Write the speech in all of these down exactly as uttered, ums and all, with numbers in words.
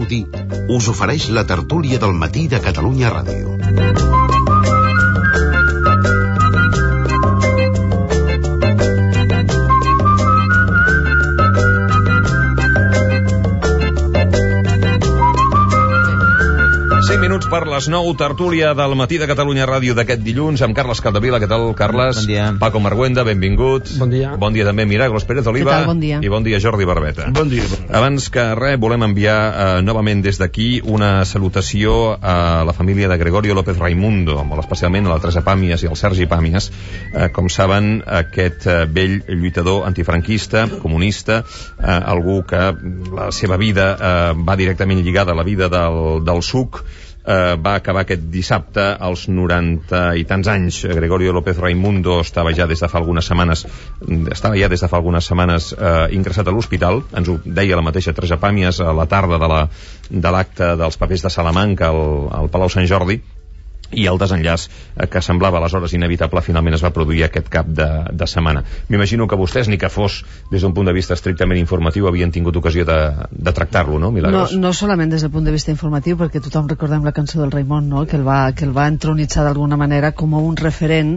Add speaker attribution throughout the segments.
Speaker 1: Gaudí us ofereix la tertúlia del matí de Catalunya Ràdio.
Speaker 2: cinc minuts per les nou, tertúlia del matí de Catalunya Ràdio d'aquest dilluns, amb Carles Capdevila. Què tal, Carles?
Speaker 3: Bon dia.
Speaker 2: Paco Marguenda, benvingut.
Speaker 4: Bon dia.
Speaker 2: Bon dia també Milagros Pérez Oliva.
Speaker 5: Què tal? Bon dia.
Speaker 2: I bon dia Jordi Barbeta.
Speaker 4: Bon dia.
Speaker 2: Abans que res, volem enviar eh, novament des d'aquí una salutació a la família de Gregorio López Raimundo, molt especialment a la Teresa Pàmies i al Sergi Pàmies. Eh, com saben, aquest eh, vell lluitador antifranquista, comunista, eh, algú que la seva vida eh, va directament lligada a la vida del, del S U C, Uh, va acabar aquest dissabte als noranta i tants anys. Gregorio López Raimundo estava ja des de fa algunes setmanes estava ja des de fa algunes setmanes uh, ingressat a l'hospital. Ens ho deia la mateixa Teresa Pàmies a la tarda de la de l'acte dels papers de Salamanca al, al Palau Sant Jordi, i el desenllaç eh, que semblava aleshores inevitable finalment es va produir aquest cap de, de setmana. M'imagino que vostès, ni que fos des d'un punt de vista estrictament informatiu, havien tingut ocasió de, de tractar-lo, no, Milagros?
Speaker 5: No, no solament des del punt de vista informatiu, perquè tothom recordem la cançó del Raimon, no? que, el va, que el va entronitzar d'alguna manera com un referent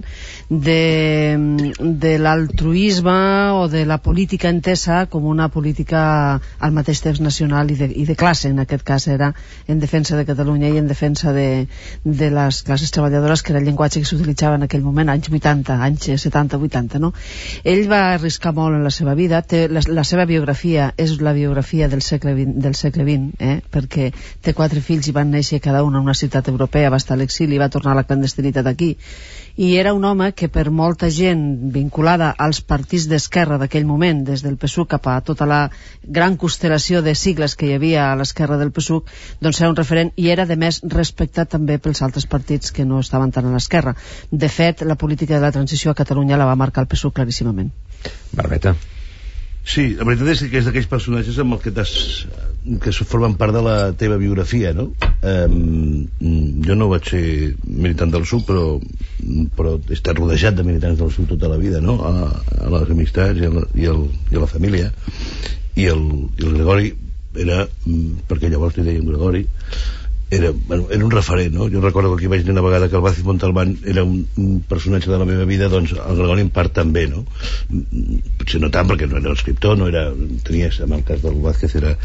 Speaker 5: de, de l'altruisme o de la política entesa com una política al mateix temps nacional i de, i de classe. En aquest cas era en defensa de Catalunya i en defensa de, de les classes treballadores, que era el llenguatge que s'utilitzava en aquell moment, anys vuitanta, anys setanta vuitanta, no? Ell va arriscar molt en la seva vida. Té, la, la seva biografia és la biografia del segle vint, del segle vint, eh? perquè té quatre fills i van néixer cada un en una ciutat europea, va estar a l'exili, va tornar a la clandestinitat aquí, i era un home que per molta gent vinculada als partits d'esquerra d'aquell moment, des del P S U C cap a tota la gran constel·lació de sigles que hi havia a l'esquerra del P S U C, doncs era un referent, i era de més respectat també pels altres partits que no estaven tan a l'esquerra. De fet, la política de la transició a Catalunya la va marcar el P S U C claríssimament.
Speaker 2: Barbeta.
Speaker 4: Sí, la veritat és que és d'aquells personatges amb els que t'has, que formen part de la teva biografia, no? Um, jo no vaig ser militant del S U C, però, però he estat rodejat de militants del S U C tota la vida, no? A, a les amistats i a la, i el, i a la família. I el, i el Gregori era, perquè llavors li deien Gregori, era, bueno, era un referent, no? Jo recordo que aquí vaig dir una vegada que el Vázquez Montalbán era un, un personatge de la meva vida, doncs el Gregori en part també, no? Potser no tant, perquè no era escriptor, no era, tenia, en el cas del Vázquez era...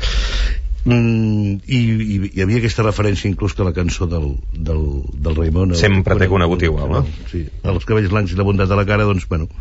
Speaker 4: Mm, i, i hi havia aquesta referència inclús que la cançó del, del, del Raimon...
Speaker 2: Sempre t'he conegut igual, no?
Speaker 4: Sí, els cabells blancs i la bondat de la cara, doncs, bueno...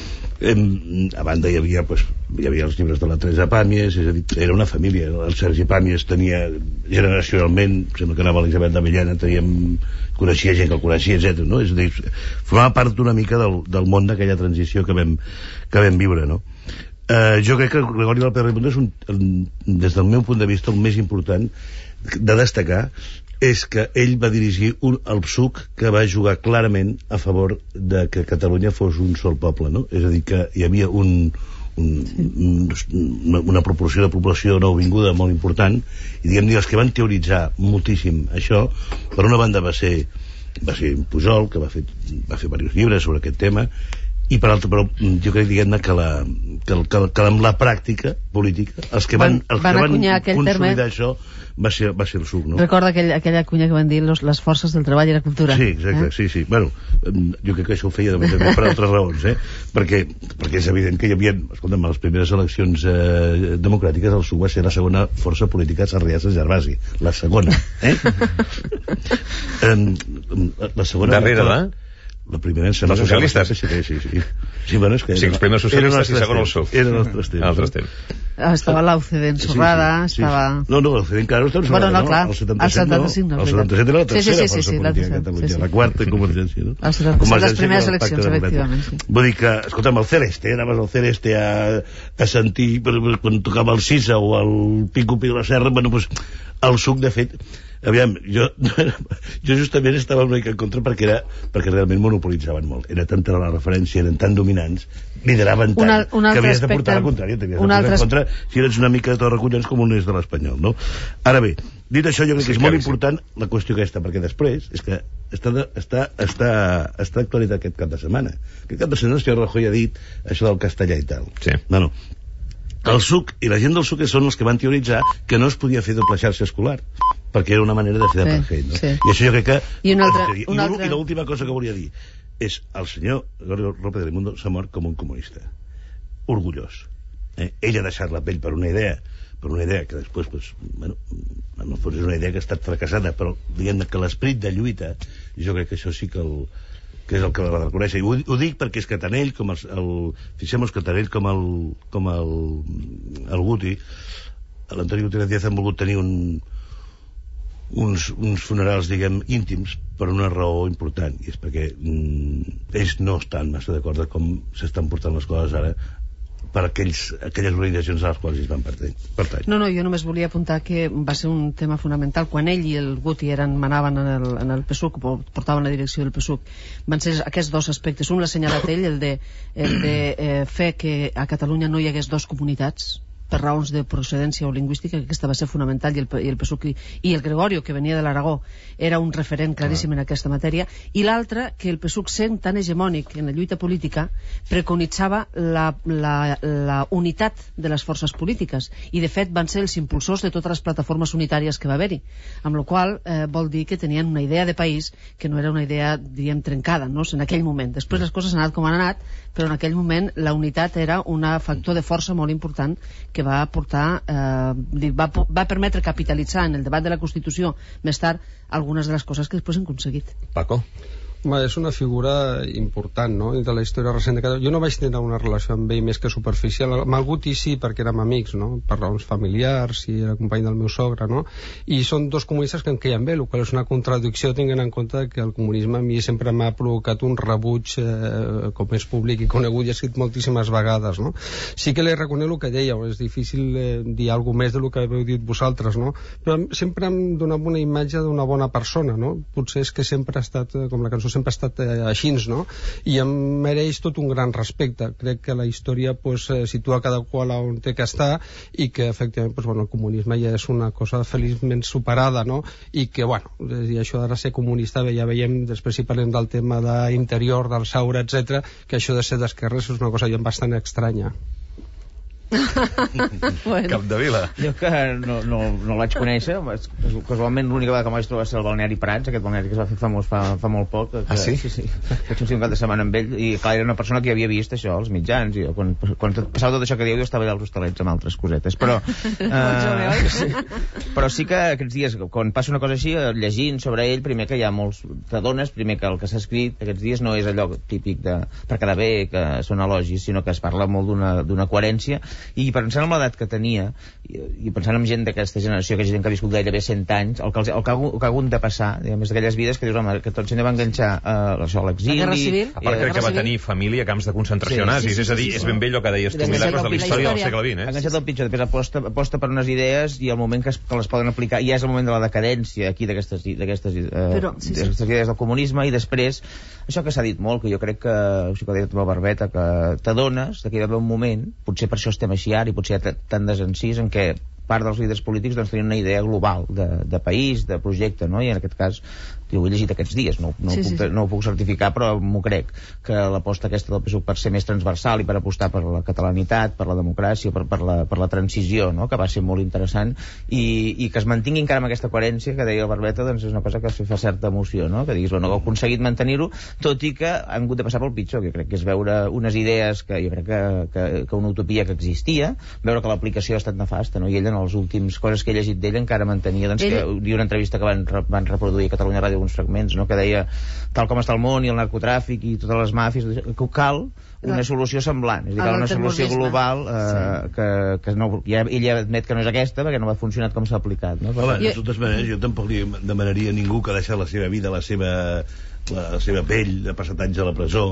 Speaker 4: a banda hi havia, pues, hi havia els llibres de la Teresa Pàmies, és a dir, era una família. El Sergi Pàmies tenia generacionalment, sembla que anava a l'Elisabet de Millena, teníem, coneixia gent que el coneixia, etcètera, no? És a dir, formava part una mica del, del món d'aquella transició que vam, que vam viure, no? Uh, jo crec que Gregorio López Raimundo és un, des del meu punt de vista, el més important de destacar és que ell va dirigir un, el P S U C que va jugar clarament a favor de que Catalunya fos un sol poble, no? És a dir, que hi havia un, un, un, una proporció de població nouvinguda molt important, i diguem-ne, els que van teoritzar moltíssim això, per una banda va ser va ser Pujol, que va fer, va fer diversos llibres sobre aquest tema, i per altra, però jo crec, diguem-ne, que, la, que, que, que amb la pràctica política els que van, els
Speaker 5: van,
Speaker 4: que van
Speaker 5: terme...
Speaker 4: consolidar això va ser, va ser el S U C, no?
Speaker 5: Recorda aquell, aquella cunya que van dir los, les forces del treball i la cultura.
Speaker 4: Sí, exacte, eh? sí, sí. Bueno, jo crec que això ho feia també per altres raons, eh? Perquè, perquè és evident que hi havia, escolta'm, a les primeres eleccions eh, democràtiques el S U C va ser la segona força política a Sarrià de Gervasi. La segona, eh? la segona...
Speaker 2: Darrere, la?
Speaker 4: La primera en sembla...
Speaker 2: Els socialistes?
Speaker 4: Sí, sí, sí. Sí, bueno, és que...
Speaker 2: Sí, els primers socialistes i segon el S U C.
Speaker 4: Eren els tres
Speaker 2: Altres temps.
Speaker 5: Estava l'A U C D ensorrada, sí, sí, estava...
Speaker 4: Sí, sí. No, no, l'A U C D encara no estava ensorrada,
Speaker 5: bueno, no, clar,
Speaker 4: no? El setanta-set no. El setanta-set era la tercera
Speaker 5: sí, sí, sí,
Speaker 4: força
Speaker 5: sí,
Speaker 4: política
Speaker 5: sí,
Speaker 4: de Catalunya,
Speaker 5: sí, sí.
Speaker 4: la quarta Convergència, no?
Speaker 5: El setanta-set, les primeres eleccions, efectivament, sí.
Speaker 4: Vull dir que, escolta'm, el Celeste, anaves al Celeste a, a sentir, quan tocava el Sisa o el Pico Pico de la Serra, bueno, doncs, el S U C, de fet, aviam, jo, jo justament estava una mica en contra perquè era perquè realment monopolitzaven molt. Era tanta la referència, eren tan dominants, lideraven tant,
Speaker 5: una, un
Speaker 4: que havies de
Speaker 5: aspecte,
Speaker 4: portar la contrària, t'havies de
Speaker 5: un
Speaker 4: portar
Speaker 5: altre...
Speaker 4: en contra si eres una mica de torrecollons com un és de l'Espanyol, no? Ara bé, dit això, jo crec que és molt important la qüestió aquesta, perquè després és que està, de, està, està, està actualitat aquest cap de setmana. Aquest cap de setmana el senyor Rajoy ha dit això del castellà i tal.
Speaker 2: Sí.
Speaker 4: No, no. El S U C i la gent del S U C són els que van teoritzar que no es podia fer doble xarxa escolar, perquè era una manera de fer d'apartheid, no?
Speaker 5: Sí.
Speaker 4: I això jo crec que...
Speaker 5: I una altra...
Speaker 4: I,
Speaker 5: una altra...
Speaker 4: i l'última cosa que volia dir és el senyor Gregorio López Raimundo s'ha mort com un comunista, orgullós. Eh? Ell ha deixat la pell per una idea, per una idea que després, pues, bueno, en el fons és una idea que ha estat fracassada, però diguem que l'esperit de lluita, jo crec que això sí que el... que és el que va reconèixer, i ho, ho dic perquè és que tant ell com el, el fixem-nos que tant ell com el com el, el Guti, l'Antoni Gutiérrez Díaz, han volgut tenir un, uns, uns funerals, diguem, íntims per una raó important, i és perquè mm, ells no estan massa d'acord de com s'estan portant les coses ara per aquells, aquelles organitzacions a les quals es van pertany.
Speaker 5: No, no, jo només volia apuntar que va ser un tema fonamental quan ell i el Guti eren, manaven en el, en el P S U C, portaven la direcció del P S U C, van ser aquests dos aspectes. Un l'ha assenyalat ell, el de, el de eh, fer que a Catalunya no hi hagués dos comunitats per raons de procedència o lingüística, que aquesta va ser fonamental, i el, i el P S U C i el Gregorio, que venia de l'Aragó, era un referent claríssim en aquesta matèria, i l'altre, que el P S U C, sent tan hegemònic en la lluita política, preconitzava la, la, la unitat de les forces polítiques, i de fet van ser els impulsors de totes les plataformes unitàries que va haver-hi, amb la qual eh, vol dir que tenien una idea de país que no era una idea, diríem, trencada, no? En aquell moment. Després les coses han anat com han anat, però en aquell moment la unitat era un factor de força molt important que va portar, eh, va, va permetre capitalitzar en el debat de la Constitució més tard algunes de les coses que després han aconseguit.
Speaker 2: Paco?
Speaker 3: Home, és una figura important, no?, de la història recent de Catalunya. Jo no vaig tenir una relació amb ell més que superficial. Amb el Guti sí, perquè érem amics, no?, per raons familiars, i era company del meu sogre, no?, i són dos comunistes que em queien bé, el qual és una contradicció, tenint en compte que el comunisme a mi sempre m'ha provocat un rebuig, eh, com és públic i conegut, i he escrit moltíssimes vegades, no? Sí que li reconec el que dèieu, és difícil eh, dir alguna més del que heu dit vosaltres, no?, però sempre em donava una imatge d'una bona persona, no? Potser és que sempre ha estat, eh, com la cançó sempre ha estat eh, així, no? I em mereix tot un gran respecte. Crec que la història pues, eh, situa cada qual on té que estar, i que efectivament pues, bueno, el comunisme ja és una cosa feliçment superada, no? I que, bueno, i això de ser comunista ja veiem, després si parlem del tema d'interior, del Saura, etcètera, que això de ser d'esquerres és una cosa ja bastant estranya.
Speaker 5: Bueno.
Speaker 2: Capdevila.
Speaker 6: Jo que no, no, no el vaig conèixer, casualment l'única vegada que em vaig trobar va ser el balneari Prats, aquest balneari que es va fer famós fa, fa molt poc. Que,
Speaker 2: ah, sí?
Speaker 6: Sí, sí. Vaig un cap de setmana amb ell, i clar, era una persona que havia vist això, els mitjans, i quan, quan passava tot això que dieu, jo estava allà als hostalets amb altres cosetes, però uh, sí. Però sí que aquests dies, quan passa una cosa així, llegint sobre ell, primer que hi ha molts, t'adones, primer que el que s'ha escrit aquests dies no és allò típic de per quedar bé, que són elogis, sinó que es parla molt d'una coherència. I pensant en l'edat que tenia, i, i pensant en gent d'aquesta generació, que gent que ha viscut gairebé cent anys, el que, els, el que, ha, el que ha hagut de passar, diguem, és d'aquelles vides que dius, home, que tot gent va enganxar uh, això, a l'exili.
Speaker 5: La Guerra Civil.
Speaker 2: A part, crec que va tenir família a camps de concentració nazis, sí, sí, sí, és a dir, és ben bé allò que deies tu, milagros de la història del segle vint, eh? Ha
Speaker 6: enganxat el pitjor, després aposta, aposta per unes idees, i el moment que, es, que les poden aplicar, ja és el moment de la decadència aquí d'aquestes uh, sí, sí. idees del comunisme, i després, això que s'ha dit molt, que jo crec que, això que ha dit la Barbeta, que t'adones que hi va haver un moment, potser per això estem així ara, i potser hi ha tant desencís, en què part dels líders polítics doncs, tenien una idea global de, de país, de projecte, no? I en aquest cas, ho he llegit aquests dies, no, no,
Speaker 5: sí,
Speaker 6: ho puc,
Speaker 5: sí, sí.
Speaker 6: no ho puc certificar, però m'ho crec, que l'aposta aquesta del P S U C per ser més transversal i per apostar per la catalanitat, per la democràcia, per, per, la, per la transició, no? Que va ser molt interessant, i, i que es mantingui encara amb aquesta coherència que deia el Barbeta, doncs és una cosa que fa certa emoció, no? Que diguis, bueno, heu aconseguit mantenir-ho, tot i que han hagut de passar pel pitjor, que crec que és veure unes idees que jo crec que, que, que una utopia que existia, veure que l'aplicació ha estat nefasta, no? I ell en els últims coses que he llegit d'ell encara mantenia, doncs, ell... que hi una entrevista que van, van reproduir a Catalunya Ràdio alguns fragments, no? Que deia, tal com està el món i el narcotràfic i totes les màfies, que cal una la... solució semblant, és a dir, cal una solució global, eh, sí. que, que no, ja, ell ja admet que no és aquesta perquè no ha funcionat com s'ha aplicat, no?
Speaker 4: Home, de totes maneres, jo tampoc li demanaria a ningú que ha deixat la seva vida, la seva, la, la seva pell, ha passat anys a la presó,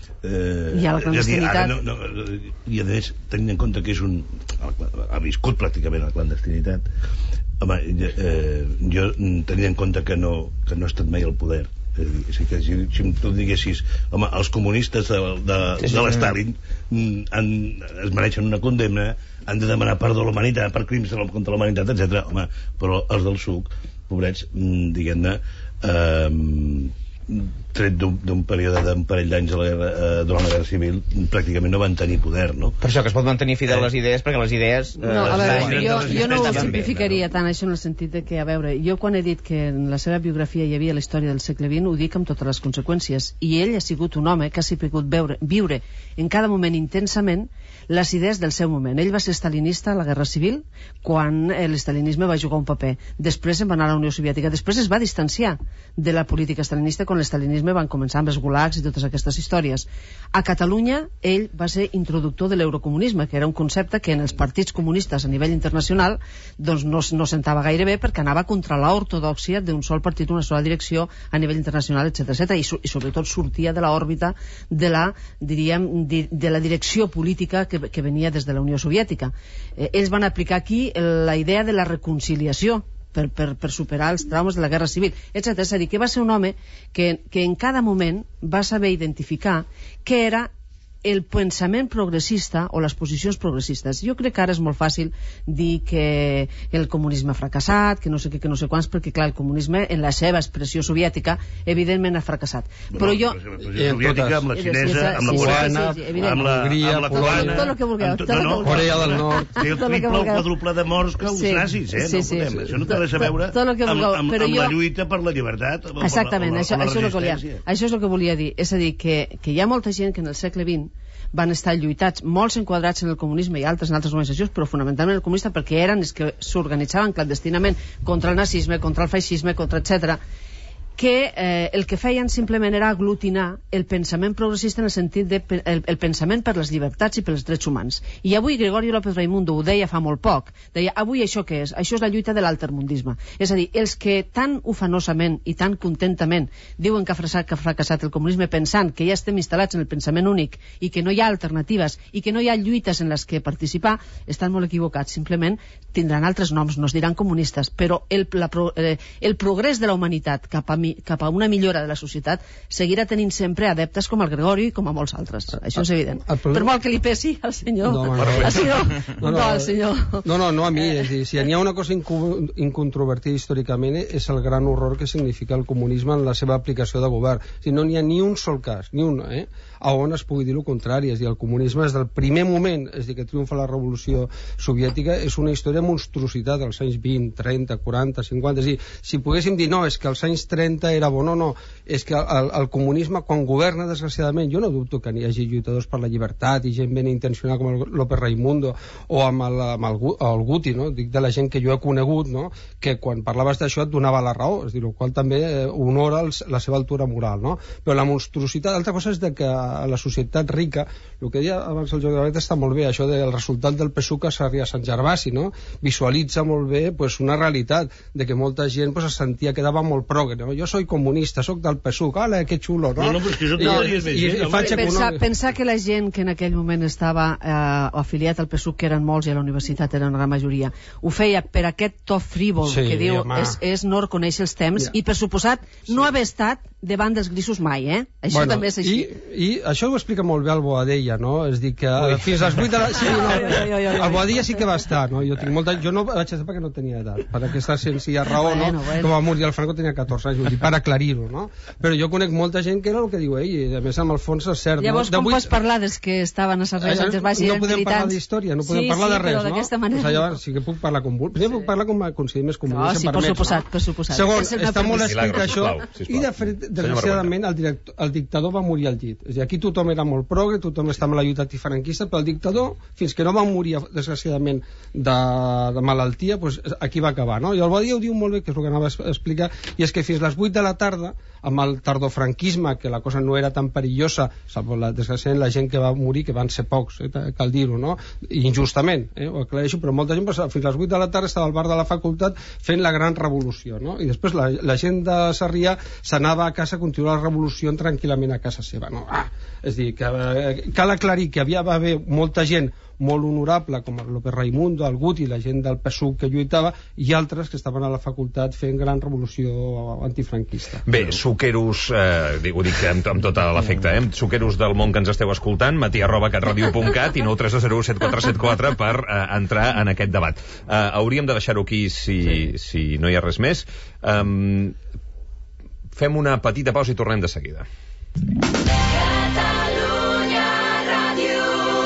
Speaker 5: eh, i a la clandestinitat,
Speaker 4: no, no, i a més tenint en compte que és un ha viscut pràcticament a la clandestinitat, home, eh, jo tenint en compte que no, que no ha estat mai al poder, és dir, si, que, si, si tu diguessis, home, els comunistes de, de, sí, sí, de l'Stalin han, es mereixen una condemna, han de demanar perdó a l'humanitat per crims contra la humanitat, etcètera. Home, però els del S U C, pobrets, diguem-ne, eh, tret d'un període d'un parell d'anys a la guerra, eh, durant la Guerra Civil, pràcticament no van tenir poder, no?
Speaker 6: Per això que es pot mantenir fidel a les idees, perquè les idees...
Speaker 5: Eh, no, a veure, jo, jo no ho
Speaker 6: bé,
Speaker 5: simplificaria tant això en el sentit de que, a veure, jo quan he dit que en la seva biografia hi havia la història del segle vint, ho dic amb totes les conseqüències, i ell ha sigut un home que ha sabut veure, viure en cada moment intensament les idees del seu moment. Ell va ser stalinista a la Guerra Civil, quan l'estalinisme va jugar un paper. Després se'n va anar a la Unió Soviètica. Després es va distanciar de la política stalinista quan l'estalinisme van començar amb els gulags i totes aquestes històries. A Catalunya, ell va ser introductor de l'eurocomunisme, que era un concepte que en els partits comunistes a nivell internacional doncs no, no sentava gaire bé, perquè anava contra l'ortodòxia d'un sol partit, una sola direcció a nivell internacional, etcètera, etcètera, i, i sobretot sortia de l'òrbita de la, diríem, de, de la direcció política que, que venia des de la Unió Soviètica. Eh, ells van aplicar aquí la idea de la reconciliació per, per, per superar els traumes de la Guerra Civil, etcètera. És a dir, que va ser un home que, que en cada moment va saber identificar què era el pensament progressista o les posicions progressistes. Jo crec que ara és molt fàcil dir que el comunisme ha fracassat, que no sé què, que no sé quants, perquè clar, el comunisme en la seva expressió soviètica evidentment ha fracassat. Però jo...
Speaker 4: La soviètica, amb la xinesa, amb la coreana, amb la cubana...
Speaker 5: Tot el que vulgueu.
Speaker 4: Corea del Nord. Té el triple o quadruple de morts que els nazis, eh? Això no té res a veure amb la lluita per la llibertat.
Speaker 5: Exactament, això és el que volia dir. És a dir, que hi ha molta gent que en el segle vint van estar lluitats, molts enquadrats en el comunisme i altres en altres organitzacions, però fonamentalment el comunista, perquè eren els que s'organitzaven clandestinament contra el nazisme, contra el feixisme, contra etcètera, que eh, el que feien simplement era aglutinar el pensament progressista en el sentit de el, el pensament per les llibertats i pels drets humans. I avui Gregorio López Raimundo ho deia fa molt poc, deia, avui això què és? Això és la lluita de l'altermundisme. És a dir, els que tan ufanosament i tan contentament diuen que ha fracassat, que ha fracassat el comunisme, pensant que ja estem instal·lats en el pensament únic i que no hi ha alternatives i que no hi ha lluites en les que participar, estan molt equivocats. Simplement tindran altres noms, no es diran comunistes, però el, la, eh, el progrés de la humanitat cap a cap a una millora de la societat seguirà tenint sempre adeptes com el Gregori i com a molts altres. Això és evident. Per molt que li pesi al senyor... No, no, al senyor, no, no, no, al senyor...
Speaker 3: no, no, no a mi. És dir, si hi ha una cosa incontrovertida històricament és el gran horror que significa el comunisme en la seva aplicació de govern. Si no n'hi ha ni un sol cas, ni un, eh, a on es pugui dir el contrari. És dir, el comunisme des del primer moment, és dir, que triomfa la revolució soviètica, és una història monstruositat als anys vint, trenta, quaranta, cinquanta. És dir, si poguéssim dir, no, és que als anys trenta era bo, no, no, és que el, el comunisme quan governa, desgraciadament, jo no dubto que n'hi hagi lluitadors per la llibertat i gent ben intencionada com el López Raimundo o amb el, amb el, el Guti, no? Dic de la gent que jo he conegut, no? Que quan parlaves d'això et donava la raó, és dir, el qual també eh, honora els, la seva altura moral, no? Però la monstruositat, altra cosa és de que a la societat rica, el que deia abans el Joan Gavet està molt bé, això del resultat del P S U que s'arriba a Sant Gervasi, no? Visualitza molt bé pues, una realitat de que molta gent pues, es sentia que quedava molt progre, no? Jo soy comunista, soc del P S U, ala, que xulo, no?
Speaker 4: No, no, però és que això no, i,
Speaker 3: i, i faig
Speaker 5: pensar, pensar que la gent que en aquell moment estava eh, afiliat al P S U, que eren molts i a la universitat eren una majoria, ho feia per aquest to frívol sí, que diu és, és no reconèixer els temps ja. I per suposat sí. No haver estat davant dels grisos mai, eh? Això
Speaker 3: bueno,
Speaker 5: també és així.
Speaker 3: I, I això ho explica molt bé el Boadella, no? És dir que Ui. Fins a les vuit de la... Sí, no, el Boadella sí que va estar, no? Jo, tinc molta... jo no vaig estar perquè no tenia edat, per aquesta senzilla raó, bueno, no? Bueno. Com a morir el Franco tenia catorze anys, vull dir, per aclarir-ho, no? Però jo conec molta gent que era el que diu ell, i a més amb el fons és cert.
Speaker 5: Llavors,
Speaker 3: no?
Speaker 5: com vuit... pots parlar dels que estaven a Sant Gervasi?
Speaker 3: No podem parlar d'història, no podem
Speaker 5: sí,
Speaker 3: parlar
Speaker 5: sí,
Speaker 3: de res,
Speaker 5: no?
Speaker 3: Manera,
Speaker 5: o
Speaker 3: sigui, llavors, sí que puc parlar com vull. Sí. Puc parlar com a consider més comú.
Speaker 5: No, sí, per suposat, per suposat.
Speaker 3: Segon, està molt escrit això, i de fet, desgraciadament, el, director, el dictador va morir al llit. És a dir, aquí tothom era molt progre, tothom estava amb la lluita antifranquista, però el dictador, fins que no va morir, desgraciadament, de, de malaltia, doncs aquí va acabar, no? I el Boadilla ho diu molt bé, que és el que anava a explicar, i és que fins les vuit de la tarda, amb el tardofranquisme, que la cosa no era tan perillosa, la, desgraciadament la gent que va morir, que van ser pocs, eh, cal dir-ho, no? Injustament, eh, ho aclareixo, però molta gent, doncs, fins les vuit de la tarda estava al bar de la facultat fent la gran revolució, no? I després la, la gent de Sarrià s'anava a casa a continuar la revolució tranquil·lament a casa seva, no? Ah, és dir, que eh, cal aclarir que havia d'haver molta gent molt honorable, com el López Raimundo, el Guti, la gent del P S U que lluitava, i altres que estaven a la facultat fent gran revolució antifranquista.
Speaker 2: Bé, suqueros, eh, ho dic amb, amb tot l'efecte, eh? Suqueros del món que ens esteu escoltant, matí arroba catradio punt cat i nou tres zero set quatre set quatre per eh, entrar en aquest debat. Eh, hauríem de deixar-ho aquí si, sí. si no hi ha res més. Um, Fem una petita pausa i tornem de seguida.
Speaker 7: Catalunya Ràdio.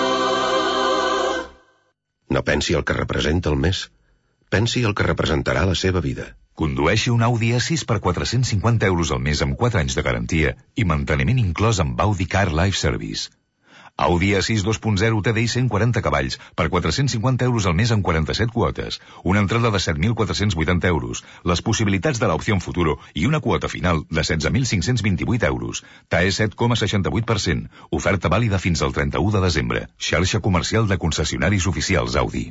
Speaker 1: No pensi el que representa el mes. Pensi el que representarà la seva vida.
Speaker 8: Condueixi un Audi A sis per quatre-cents cinquanta euros al mes amb quatre anys de garantia i manteniment inclòs amb Audi Car Life Service. Audi A sis dos punt zero T D I cent quaranta cavalls per quatre-cents cinquanta euros al mes amb quaranta-set quotes, una entrada de set mil quatre-cents vuitanta euros, les possibilitats de l'opció Futuro i una quota final de setze mil cinc-cents vint-i-vuit euros. T A E set coma seixanta-vuit per cent. Oferta vàlida fins al trenta-u de desembre. Xarxa comercial de concessionaris oficials Audi.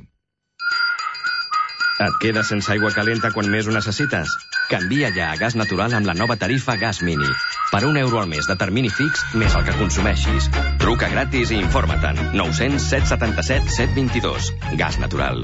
Speaker 9: Et quedes sense aigua calenta quan més ho necessites? Canvia ja a gas natural amb la nova tarifa Gas Mini. Per un euro al mes de termini fix, més el que consumeixis. Truca gratis i informa-te'n. nou zero zero, set set set, set dos dos. Gas natural.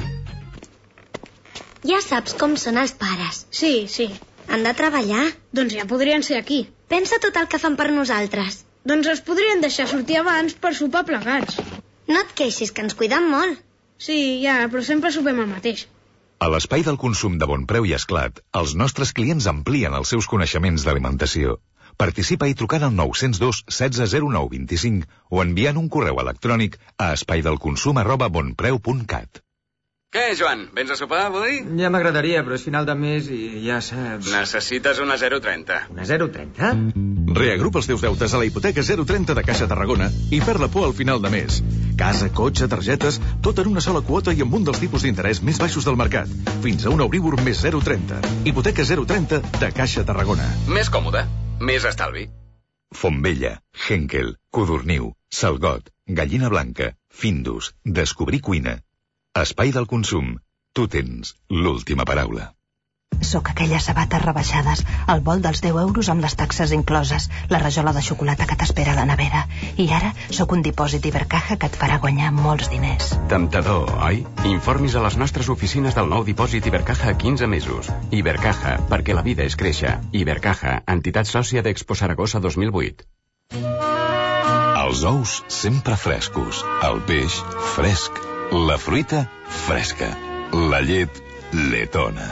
Speaker 10: Ja saps com són els pares.
Speaker 11: Sí, sí.
Speaker 10: Han de treballar.
Speaker 11: Doncs ja podrien ser aquí.
Speaker 10: Pensa tot el que fan per nosaltres.
Speaker 11: Doncs els podrien deixar sortir abans per sopar plegats.
Speaker 10: No et queixis, que ens cuiden molt.
Speaker 11: Sí, ja, però sempre sopem el mateix.
Speaker 8: A l'espai del consum de Bon Preu i Esclat, els nostres clients amplien els seus coneixements d'alimentació. Participa i trucant al nou zero dos setze zero nou vint-i-cinc o enviant un correu electrònic a espaidelconsum arroba bonpreu punt cat.
Speaker 12: Què, Joan? Vens a sopar avui?
Speaker 13: Ja m'agradaria, però és final de mes i ja saps...
Speaker 12: Necessites una zero trenta.
Speaker 13: Una zero trenta?
Speaker 14: Reagrupa els teus deutes a la hipoteca zero trenta de Caixa Tarragona i perd la por al final de mes. Casa, cotxe, targetes, tot en una sola quota i amb un dels tipus d'interès més baixos del mercat. Fins a un Euribor més zero trenta. Hipoteca zero trenta de Caixa Tarragona.
Speaker 12: Més còmode, més estalvi.
Speaker 8: Fontvella, Henkel, Codorniu, Salgot, Gallina Blanca, Findus, Descobrir Cuina. Espai del consum. Tu tens l'última paraula.
Speaker 15: Soc aquelles sabates rebaixades, el vol dels deu euros amb les taxes incloses, la rajola de xocolata que t'espera a la nevera. I ara sóc un dipòsit Ibercaja que et farà guanyar molts diners.
Speaker 9: Temptador, oi? Informis a les nostres oficines del nou dipòsit Ibercaja a quinze mesos. Ibercaja, perquè la vida és créixer. Ibercaja, entitat sòcia d'Expo Saragossa dos mil vuit.
Speaker 8: Els ous sempre frescos, el peix fresc, la fruita fresca, la llet letona.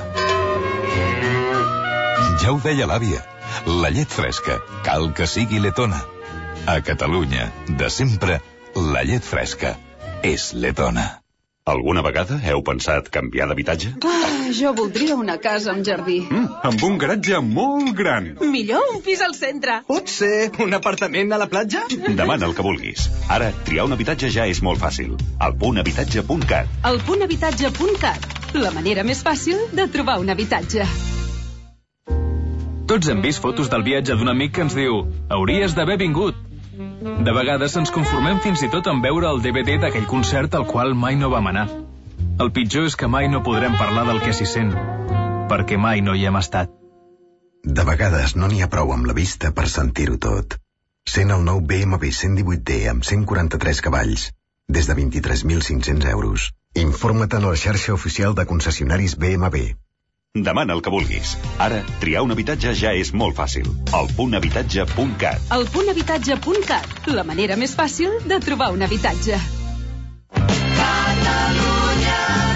Speaker 8: Ja ho deia l'àvia, la llet fresca cal que sigui letona. A Catalunya, de sempre, la llet fresca és letona.
Speaker 16: Alguna vegada heu pensat canviar d'habitatge?
Speaker 17: Ah, jo voldria una casa amb jardí.
Speaker 16: Mm, amb un garatge molt gran.
Speaker 17: Millor un pis al centre.
Speaker 18: Pot ser un apartament a la platja?
Speaker 16: Demana el que vulguis. Ara, triar un habitatge ja és molt fàcil. Al punt habitatge punt cat.
Speaker 17: Al punt habitatge punt cat. La manera més fàcil de trobar un habitatge.
Speaker 19: Tots hem vist fotos del viatge d'un amic que ens diu «Hauries d'haver vingut». De vegades ens conformem fins i tot en veure el D V D d'aquell concert al qual mai no vam anar. El pitjor és que mai no podrem parlar del que s'hi sent, perquè mai no hi hem estat.
Speaker 20: De vegades no n'hi ha prou amb la vista per sentir-ho tot. Sent el nou B M W cent divuit D amb cent quaranta-tres cavalls, des de vint-i-tres mil cinc-cents euros. Informa't a la xarxa oficial de concessionaris B M W.
Speaker 16: Demana el que vulguis. Ara, triar un habitatge ja és molt fàcil. Al punt habitatge punt cat.
Speaker 17: Al punt habitatge punt cat. La manera més fàcil de trobar un habitatge.
Speaker 7: Catalunya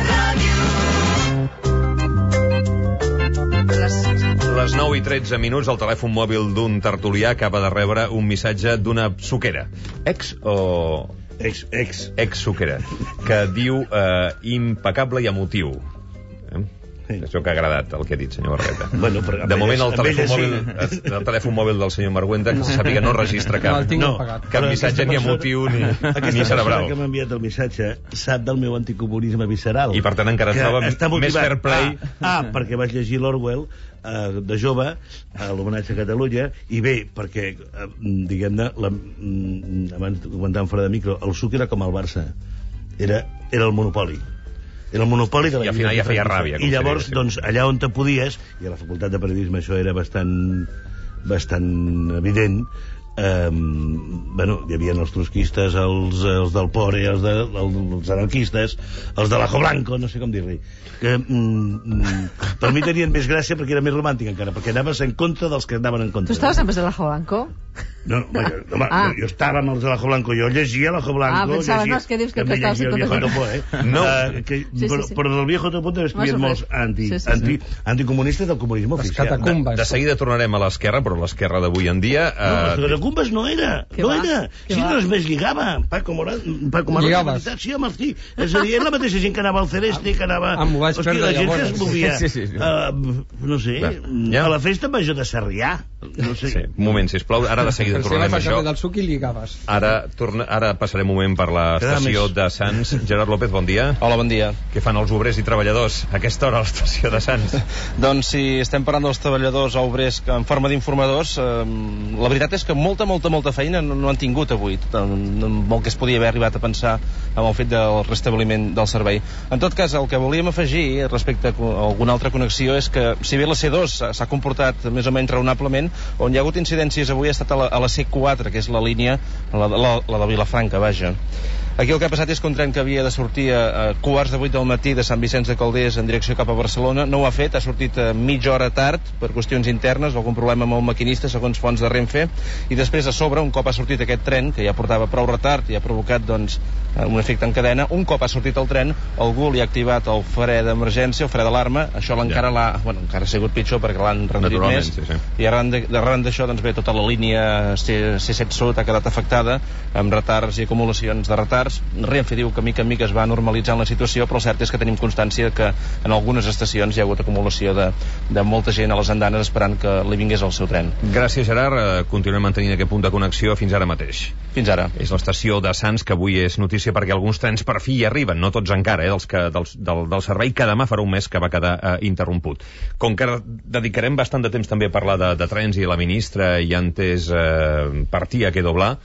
Speaker 7: Ràdio.
Speaker 2: Les, les nou i tretze minuts, el telèfon mòbil d'un tertulià acaba de rebre un missatge d'una suquera. Ex o...
Speaker 4: Ex, ex.
Speaker 2: Ex suquera. Que diu eh, impecable i emotiu. Eh? Sí. Això que ha agradat, el que ha dit, senyor Barreta.
Speaker 4: Bueno,
Speaker 2: de moment, el telèfon, mòbil, sí. el telèfon mòbil del senyor Marguenda, que se sàpiga, no registra cap,
Speaker 3: no,
Speaker 2: cap missatge ni emotiu ni, ni cerebral.
Speaker 4: Aquesta persona que m'ha enviat el missatge sap del meu anticomunisme visceral.
Speaker 2: I per tant encara es troba més fair play.
Speaker 4: Ah, ah, perquè vaig llegir l'Orwell eh, de jove, a l'homenatge a Catalunya, i bé, perquè, eh, diguem-ne, la, abans comentàvem fora de micro, el suc era com el Barça. Era, era el monopoli. Era el monopoli de la...
Speaker 2: I al final ja feia ràbia.
Speaker 4: I llavors, doncs, allà on te podies, i a la facultat de periodisme això era bastant, bastant evident, eh, bueno, hi havia els trotskistes, els, els del Pore, els, de, els anarquistes, els de l'Ajo Blanco, no sé com dir-li, que mm, per mi tenien més gràcia perquè era més romàntic encara, perquè anaves en contra dels que anaven en contra.
Speaker 5: Tu estaves amb els de l'Ajo Blanco?
Speaker 4: No, no, home, ah. jo estava amb els de l'Ajo Blanco, jo llegia l'Ajo Blanco.
Speaker 5: Ah, pensava,
Speaker 4: llegia,
Speaker 5: no, és que dius que, que estaves
Speaker 4: el Viejo Topo, eh?
Speaker 2: No.
Speaker 4: Uh, que, sí, sí, però, sí. però del Viejo Topo també escrivien molts anti, sí, sí, anti, sí. anticomunistes del comunisme oficial.
Speaker 2: De, de seguida tornarem a l'esquerra, però l'esquerra d'avui en dia... Uh...
Speaker 4: No, les catacumbes no era, no va? era. Si no res més lligava. Paco Morán, Paco Morán, sí, home, sí. És a dir, és la mateixa gent que anava al Celeste, que anava... Hòstia, la gent que es movia, sí, sí, sí. Uh, no sé, ja. a la festa major de Sarrià. No sé.
Speaker 2: Sí, un moment, sisplau, ara de seguida tornarem a això.
Speaker 3: Del suc i lligaves.
Speaker 2: Ara, torna, ara passarem un moment per l'estació de Sants. Gerard López, bon dia.
Speaker 21: Hola, bon dia.
Speaker 2: Què fan els obrers i treballadors a aquesta hora a l'estació de Sants?
Speaker 21: Doncs si estem parlant dels treballadors o obrers en forma d'informadors, eh, la veritat és que molta, molta, molta feina no, no han tingut avui. Molt que es podia haver arribat a pensar amb el fet del restabliment del servei. En tot cas, el que volíem afegir respecte a alguna altra connexió és que, si bé la C dos s'ha comportat més o menys raonablement, on hi ha hagut incidències avui ha estat a la, a la C quatre, que és la línia, la, la, la de Vilafranca, vaja. Aquí el que ha passat és que un tren que havia de sortir a, a quarts de vuit del matí de Sant Vicenç de Calders en direcció cap a Barcelona no ho ha fet, ha sortit a mitja hora tard per qüestions internes, algun problema amb el maquinista segons fonts de Renfe, i després a sobre, un cop ha sortit aquest tren, que ja portava prou retard i ha provocat doncs un efecte en cadena, un cop ha sortit el tren algú li ha activat el fre d'emergència, el fre d'alarma, això encara l'ha, bueno, encara ha sigut pitjor perquè l'han reduït més, sí, sí. I arran d'això doncs bé, tota la línia C set Sud ha quedat afectada amb retards i acumulacions de retards. Renfe diu que mica en mica es va normalitzant la situació, però el cert és que tenim constància que en algunes estacions hi ha hagut acumulació de, de molta gent a les andanes esperant que li vingués el seu tren.
Speaker 2: Gràcies, Gerard. Continuem mantenint aquest punt de connexió fins ara mateix.
Speaker 21: Fins ara.
Speaker 2: És l'estació de Sants, que avui és notícia perquè alguns trens per fi hi arriben, no tots encara, eh, dels que, dels, del, del servei que demà farà un mes que va quedar eh, interromput. Com que dedicarem bastant de temps també a parlar de, de trens i la ministra i antes eh, partia que doblar,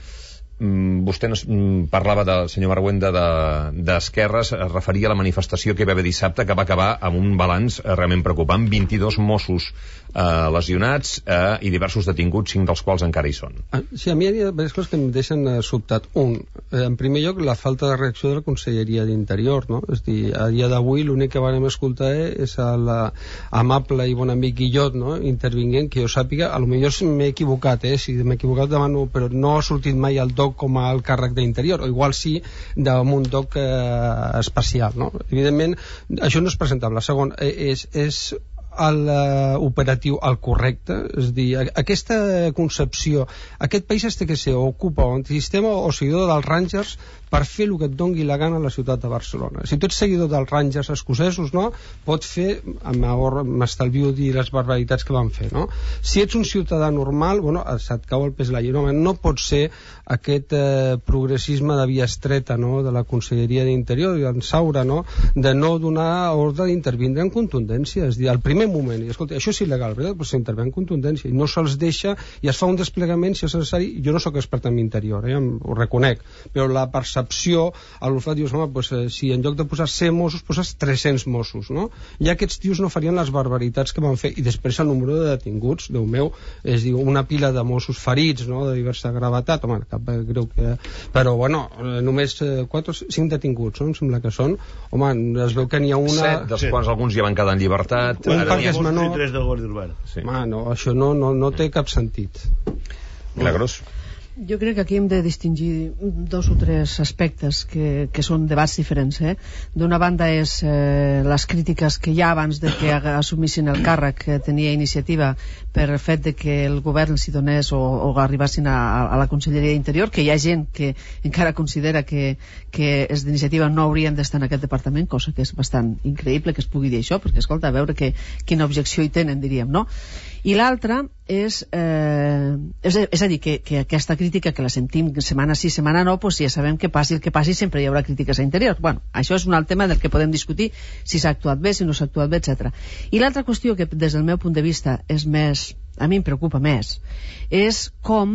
Speaker 2: vostè nos parlava del senyor Marguenda d'Esquerres, es referia a la manifestació que hi va haver dissabte, que va acabar amb un balanç realment preocupant, vint-i-dos Mossos eh, lesionats eh, i diversos detinguts, cinc dels quals encara hi són.
Speaker 3: Sí, a mi hi ha diverses coses que em deixen eh, sobtat. Un, eh, en primer lloc, la falta de reacció de la Conselleria d'Interior, no? És dir, a dia d'avui l'únic que vam escoltar és l'amable i bon amic Guillot, no? Intervinguent, que jo sàpiga, a lo millor m'he equivocat, eh? Si m'he equivocat demano, però no ha sortit mai el doc com a alt càrrec d'Interior, o igual sí d'un doc eh, especial, no? Evidentment, això no és presentable. Segon, és, és l'operatiu al correcte, és dir, aquesta concepció, aquest país es té que ser o ocupa o antisistema o seguidor dels Rangers per fer el que et dongui la gana a la ciutat de Barcelona. Si tu ets seguidor dels Rangers escocesos, no? Pot fer, m'estalvio dir les barbaritats que van fer, no? Si ets un ciutadà normal, bueno, se't cau el pes la llei, no, no pot ser aquest eh, progressisme de via estreta, no? De la Conselleria d'Interior i en Saura, no? De no donar ordre d'intervindre en contundència, és dir, al primer moment, i escolta, això és il·legal, veritat? Però s'intervé en contundència i no se'ls deixa i es fa un desplegament si és necessari. Jo no sóc expert en interior, eh? Ho reconec, però la percepció a l'olfat dius, home, pues, eh, si en lloc de posar cent Mossos poses tres-cents Mossos, no? Ja aquests tios no farien les barbaritats que van fer, i després el número de detinguts, Déu meu, és dir, una pila de Mossos ferits, no? De diversa gravetat, home, cap greu que... Però, bueno, només quatre o cinc detinguts, no? Em sembla que són, home, es veu que n'hi ha una...
Speaker 2: set, dels sí. quals alguns ja van quedar en llibertat.
Speaker 3: Un perquè és menor.
Speaker 4: tres de Guàrdia Urbana.
Speaker 3: Sí. Home, no, això no, no, no té cap sentit.
Speaker 2: Milagros.
Speaker 5: Jo crec que aquí hem de distingir dos o tres aspectes que, que són debats diferents. Eh? D'una banda és eh, les crítiques que hi ha abans de que assumissin el càrrec que tenia iniciativa per el fet de que el govern s'hi donés o, o arribassin a, a la Conselleria d'Interior, que hi ha gent que encara considera que, que és d'iniciativa no haurien d'estar en aquest departament, cosa que és bastant increïble que es pugui dir això, perquè escolta, a veure que, quina objecció hi tenen, diríem, no? I l'altra és, eh, és, és a dir, que, que aquesta crítica que la sentim setmana sí, setmana no, pues ja sabem que passi el que passi, sempre hi haurà crítiques a Interior. Bueno, això és un altre tema del que podem discutir, si s'ha actuat bé, si no s'ha actuat bé, etcètera. I l'altra qüestió que des del meu punt de vista és més, a mi em preocupa més, és com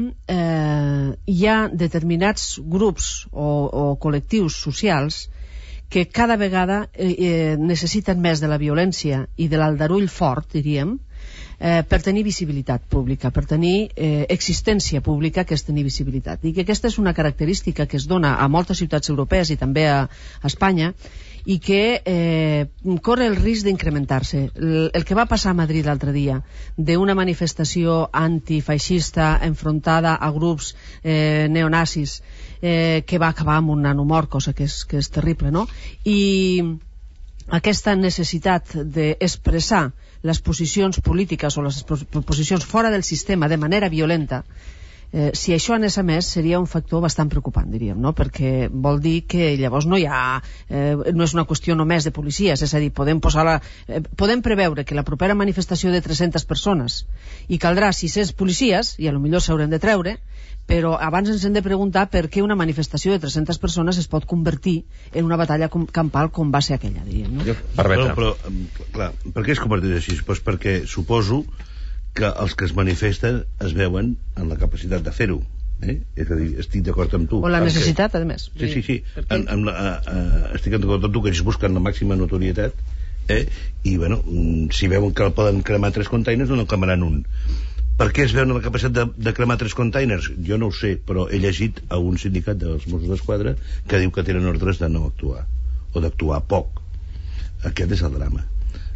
Speaker 5: eh, hi ha determinats grups o, o col·lectius socials que cada vegada eh, eh, necessiten més de la violència i de l'aldarull fort, diríem, Eh, per tenir visibilitat pública, per tenir eh, existència pública, que és tenir visibilitat. I que aquesta és una característica que es dona a moltes ciutats europees i també a, a Espanya, i que eh, corre el risc d'incrementar-se. El, el que va passar a Madrid l'altre dia, d'una manifestació antifeixista enfrontada a grups eh, neonazis, eh, que va acabar amb un nano mort, cosa que és, que és terrible, no? I aquesta necessitat d'expressar les posicions polítiques o les posicions fora del sistema de manera violenta, eh, si això anés a més seria un factor bastant preocupant, diríem, no? Perquè vol dir que llavors no hi ha eh, no és una qüestió només de policies, és a dir, podem posar la, eh, podem preveure que la propera manifestació de tres-centes persones i caldrà sis-cents policies i a lo millor s'haurem de treure, però abans ens hem de preguntar per què una manifestació de tres-centes persones es pot convertir en una batalla campal com va ser aquella, diríem, no?
Speaker 4: Però, però, clar, per què es converteix així? Pues perquè suposo que els que es manifesten es veuen en la capacitat de fer-ho. Eh? És a dir, estic d'acord amb tu.
Speaker 5: O la necessitat, a més.
Speaker 4: Sí, sí, sí. En, en la, a, a, estic d'acord amb tu que ells busquen la màxima notorietat, eh? I, bueno, si veuen que poden cremar tres containers, no en cremaran un. Per què es veuen la capacitat de, de cremar tres containers? Jo no ho sé, però he llegit a un sindicat dels Mossos d'Esquadra que diu que tenen ordres de no actuar, o d'actuar poc. Aquest és el drama.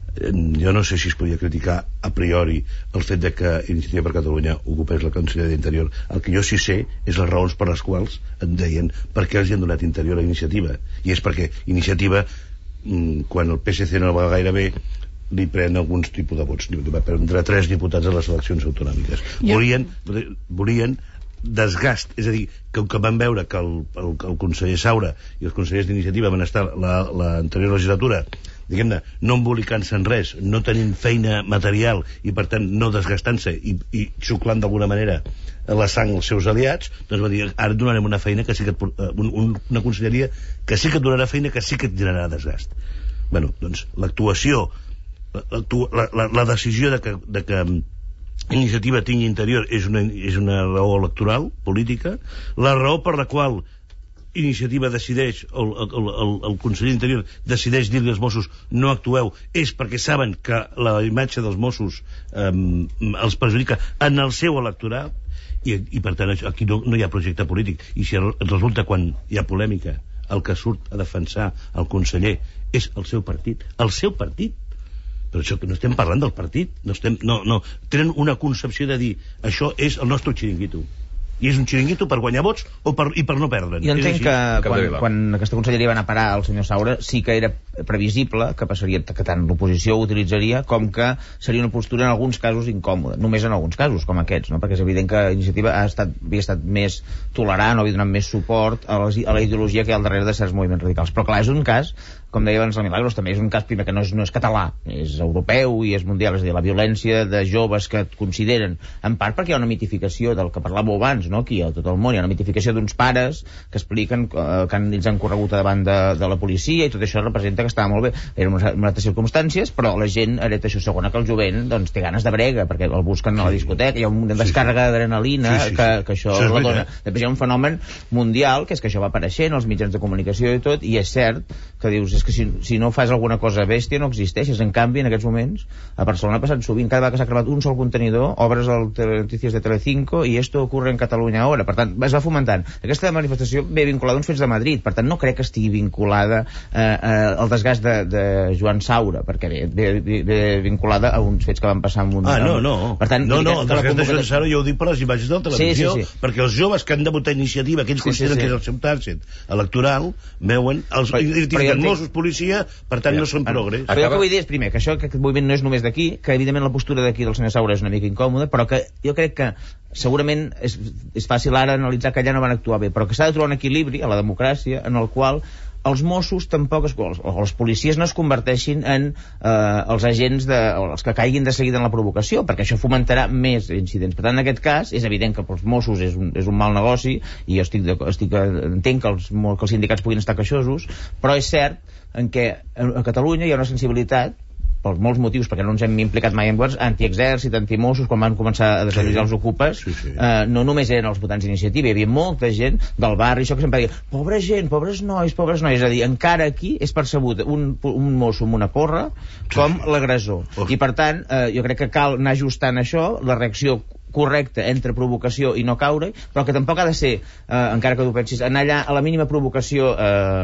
Speaker 4: Jo no sé si es podia criticar a priori el fet de que Iniciativa per Catalunya ocupés la Conselleria d'Interior. El que jo sí sé és les raons per les quals et deien per què els hi han donat Interior a Iniciativa. I és perquè Iniciativa, quan el P S C no va gaire bé, li pren alguns tipus de vots. Va prendre tres diputats a les eleccions autonòmiques. Volien, volien desgast, és a dir, que, que van veure que el, el, el conseller Saura i els consellers d'Iniciativa van estar l'anterior legislatura, diguem-ne, no embolicant-se en res, no tenint feina material i per tant no desgastant-se i, i xuclant d'alguna manera la sang als seus aliats, doncs va dir, ara et donarem una feina que sí que et, un, un, una conselleria que sí que et donarà feina, que sí que et generarà desgast. Bueno, doncs l'actuació la, la, la, la decisió de que, de que Iniciativa tingui Interior és una, és una raó electoral, política. La raó per la qual Iniciativa decideix, el, el, el, el conseller d'Interior decideix dir-li als Mossos no actueu, és perquè saben que la imatge dels Mossos eh, els perjudica en el seu electorat i, i per tant aquí no, no hi ha projecte polític. I si resulta, quan hi ha polèmica, el que surt a defensar el conseller és el seu partit, el seu partit, però això que no estem parlant del partit, no estem, no, no, tenen una concepció de dir això és el nostre xiringuito. I és un xiringuito per guanyar vots o per, i per no perdre'n.
Speaker 6: Jo entenc que quan, quan aquesta conselleria va anar a parar al senyor Saura sí que era previsible que passaria, que tant l'oposició ho utilitzaria com que seria una postura en alguns casos incòmoda, només en alguns casos com aquests, no? Perquè és evident que Iniciativa ha estat, havia estat més tolerant o havia donat més suport a, les, a la ideologia que hi ha al darrere de certs moviments radicals, però clar, és un cas, com deia abans el Milagros, també és un cas primer que no és, no és català, és europeu i és mundial, és a dir, la violència de joves que et consideren, en part perquè hi ha una mitificació del que parlàveu abans, no? Aquí a tot el món hi ha una mitificació d'uns pares que expliquen eh, que han, ells han corregut davant de, de la policia i tot això representa que estava molt bé, eren unes, unes altres circumstàncies, però la gent hereta això. Segona, que el jovent doncs, té ganes de brega perquè el busquen a la discoteca, hi ha una descàrrega d'adrenalina sí, sí, sí. Que, que això, això la dona. Després hi ha un fenomen mundial que és que això va apareixent als mitjans de comunicació i tot, i és cert que dius, és que si, si no fas alguna cosa bèstia no existeixes. En canvi, en aquests moments a Barcelona ha passat sovint, cada vegada que s'ha cremat un sol contenidor, obres el Telenotícies de Telecinco i esto ocurre en Catalunya ara. Per tant, es va fomentant. Aquesta manifestació ve vinculada a uns fets de Madrid, per tant no crec que estigui vinculada eh, eh, al desgast de, de Joan Saura, perquè ve, ve, ve vinculada a uns fets que van passar amb un...
Speaker 4: Ah, no, no.
Speaker 6: Per tant,
Speaker 4: no, no, el desgast de Joan Saura jo ho dic per les imatges de la televisió, sí, sí, sí. Perquè els joves que han de votar Iniciativa, que ells sí, consideren sí, sí. que és el seu target electoral, veuen els identifiquen Mossos, policia, per tant ja. no són progrés.
Speaker 6: Però jo que vull dir és, primer, que això, que aquest moviment no és només d'aquí, que evidentment la postura d'aquí del senyor Saura és una mica incòmoda, però que jo crec que segurament és, és fàcil ara analitzar que allà no van actuar bé, però que s'ha de trobar un equilibri a la democràcia en el qual els Mossos tampoc, es, o els policies no es converteixin en eh, els agents de, o els que caiguin de seguida en la provocació, perquè això fomentarà més incidents. Per tant, en aquest cas, és evident que pels Mossos és un, és un mal negoci, i jo estic, de, estic entenc que els, que els sindicats puguin estar queixosos, però és cert en què a Catalunya hi ha una sensibilitat per molts motius, perquè no ens hem implicat mai en governs, antiexèrcit, antimossos, quan van començar a desallotjar els ocupes, sí, sí. Eh, no només eren els votants d'Iniciativa, hi havia molta gent del barri, això que sempre deia, pobra gent, pobres nois, pobres nois, és a dir, encara aquí és percebut un, un mosso amb una porra com sí. l'agressor. Oh. I per tant, eh, jo crec que cal anar ajustant això, la reacció correcte entre provocació i no caure, però que tampoc ha de ser, eh, encara que tu pensis, anar allà a la mínima provocació eh,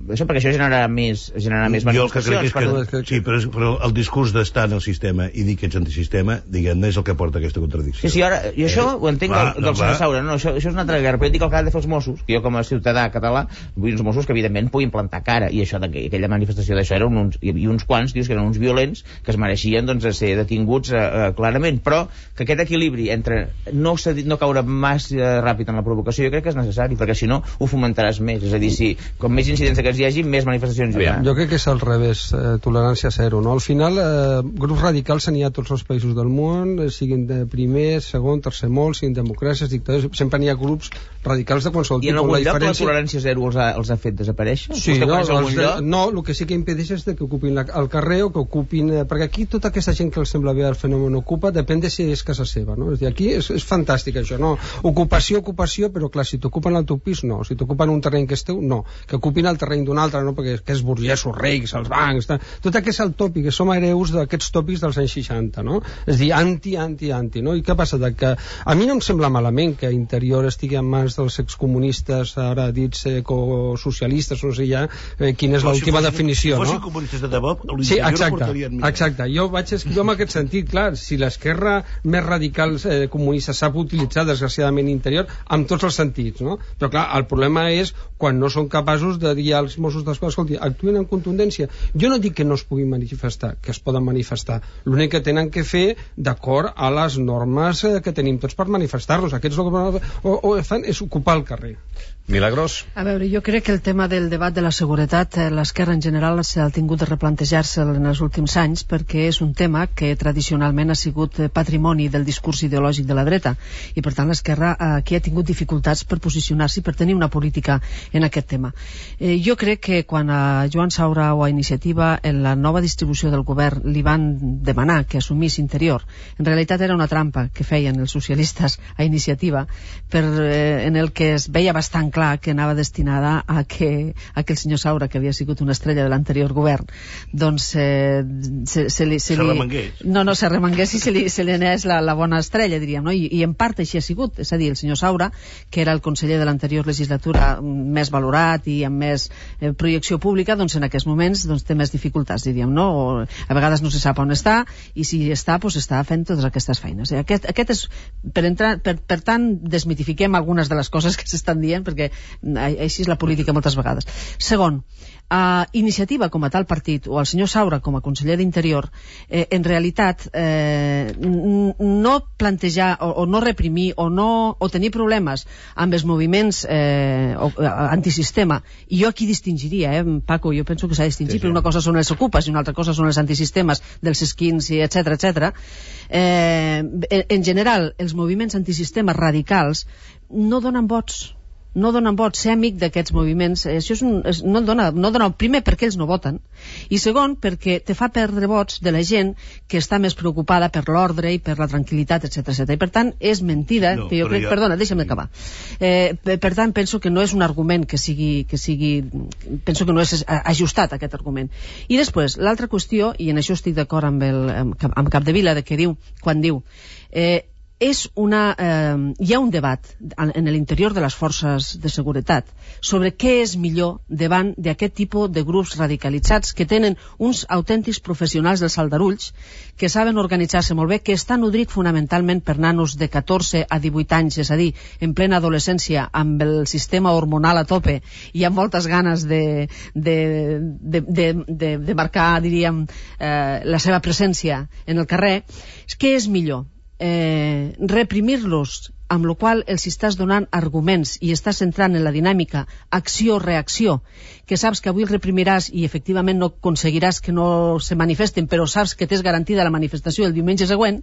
Speaker 6: això, perquè això generarà més, generarà més manifestacions.
Speaker 4: Jo el que crec és que, sí, però, és, però el discurs d'estar en el sistema i dir que ets antisistema, diguem-ne, és el que porta aquesta contradicció.
Speaker 6: Sí, sí, ara, jo això eh, ho entenc va, del, del senyor Saura, no, això, això és una altra guerra, però jo dic el que han de fer els Mossos, que jo com a ciutadà català vull uns Mossos que evidentment puguin plantar cara, i això d'aquella manifestació d'això eren uns, hi havia uns quants, dius, que eren uns violents que es mereixien, doncs, ser detinguts eh, eh, clarament, però que aquest equilibri entre no, no caure massa ràpid en la provocació jo crec que és necessari, perquè si no ho fomentaràs més, és a dir, si com més incidents que hi hagi, més manifestacions hi ha.
Speaker 3: Jo crec que és al revés, eh, tolerància zero, no? Al final, eh, grups radicals n'hi ha a tots els països del món, eh, siguin de primer, segon, tercer món, siguin democràcies, dictadures, sempre n'hi ha grups radicals de qualsevol tipus.
Speaker 6: I en algun
Speaker 3: la
Speaker 6: lloc
Speaker 3: diferència...
Speaker 6: la tolerància zero els ha, els ha fet desaparèixer?
Speaker 3: Sí, no, els de, no, el que sí que impedeix és de que ocupin la, el carrer o que ocupin... Eh, perquè aquí tota aquesta gent que els sembla bé el fenomen ocupa depèn de si és casa seva, no? És dir, aquí és, és fantàstic això, no? Ocupació, ocupació, però clar, si t'ocupen el teu pis, no. Si t'ocupen un terreny que és teu, no. Que ocupin el terreny d'un altre, no? Perquè que és burgesos, rics, els bancs... Ta... Tot aquest és el tòpic, que som hereus d'aquests tòpics dels anys seixanta, no? És dir, anti, anti, anti, no? I què passa? De que a mi no em sembla malament que Interior estigui en mans dels excomunistes, ara dits ecosocialistes, no sé ja eh, quina és l'última si definició,
Speaker 4: si
Speaker 3: no?
Speaker 4: Si fossin comunistes de debò,
Speaker 3: sí, exacte, exacte. Jo vaig jo en aquest sentit, clar, si l'esquerra més radical eh, comunista sap utilitzar desgraciadament Interior, amb tots els sentits, no? Però clar, el problema és quan no són capaços de dir als Mossos d'Esquadra, escolti, actuïn amb contundència. Jo no dic que no es puguin manifestar, que es poden manifestar. L'únic que tenen que fer d'acord a les normes eh, que tenim tots per manifestar-nos. Aquests el que o, o fan és ocupar el carrer.
Speaker 2: Milagros?
Speaker 5: A veure, jo crec que el tema del debat de la seguretat, eh, l'esquerra en general s'ha tingut de replantejar-se'l en els últims anys perquè és un tema que tradicionalment ha sigut patrimoni del discurs ideològic de la dreta i per tant l'esquerra eh, aquí ha tingut dificultats per posicionar-s'hi, per tenir una política en aquest tema. Eh, jo crec que quan a Joan Saura o a Iniciativa en la nova distribució del govern li van demanar que assumís Interior, en realitat era una trampa que feien els socialistes a Iniciativa per, eh, en el que es veia bastant clar que anava destinada a que, a que el senyor Saura, que havia sigut una estrella de l'anterior govern, doncs eh, se, se li... Se,
Speaker 4: se
Speaker 5: li
Speaker 4: remengués.
Speaker 5: No, no, se remengués i se li, se li anés la, la bona estrella, diríem, no? I, I en part així ha sigut, és a dir, el senyor Saura, que era el conseller de l'anterior legislatura més valorat i amb més eh, projecció pública, doncs en aquests moments doncs, té més dificultats, diríem, no? O, a vegades no se sap on està i si està, doncs està fent totes aquestes feines. Eh? Aquest, aquest és, per, entrar, per, per tant, desmitifiquem algunes de les coses que s'estan dient, perquè així és la política moltes vegades. Segon, a Iniciativa com a tal partit o el senyor Saura com a conseller d'Interior eh, en realitat eh, no plantejar o, o no reprimir o, no, o tenir problemes amb els moviments eh, o, antisistema, i jo aquí distingiria, eh, Paco, jo penso que s'ha de distingir, sí, sí. Una cosa són els ocupes i una altra cosa són els antisistemes dels esquins, etcètera, etcètera. Eh, en general, els moviments antisistemes radicals no donen vots, no donen vots. Ser amic d'aquests moviments, això és un, és, no, dona, no dona, primer perquè ells no voten, i segon perquè te fa perdre vots de la gent que està més preocupada per l'ordre i per la tranquil·litat, etcètera, etcètera. I per tant és mentida, no, que jo crec, jo... perdona, deixa'm acabar. Eh, per, per tant penso que no és un argument que sigui, que sigui, penso que no és ajustat aquest argument. I després, l'altra qüestió, i en això estic d'acord amb, el, amb, amb Capdevila, de que diu, quan diu eh, és una, eh, hi ha un debat en l'interior de les forces de seguretat sobre què és millor davant d'aquest tipus de grups radicalitzats que tenen uns autèntics professionals dels aldarulls, que saben organitzar-se molt bé, que està nodrit fonamentalment per nanos de catorze a divuit anys, és a dir, en plena adolescència, amb el sistema hormonal a tope i amb moltes ganes de, de, de, de, de, de marcar, diríem, eh, la seva presència en el carrer. Què és millor? Eh, reprimir-los, amb la qual els estàs donant arguments i estàs entrant en la dinàmica acció-reacció, que saps que avui el reprimiràs i efectivament no aconseguiràs que no se manifesten, però saps que tens garantida la manifestació el diumenge següent,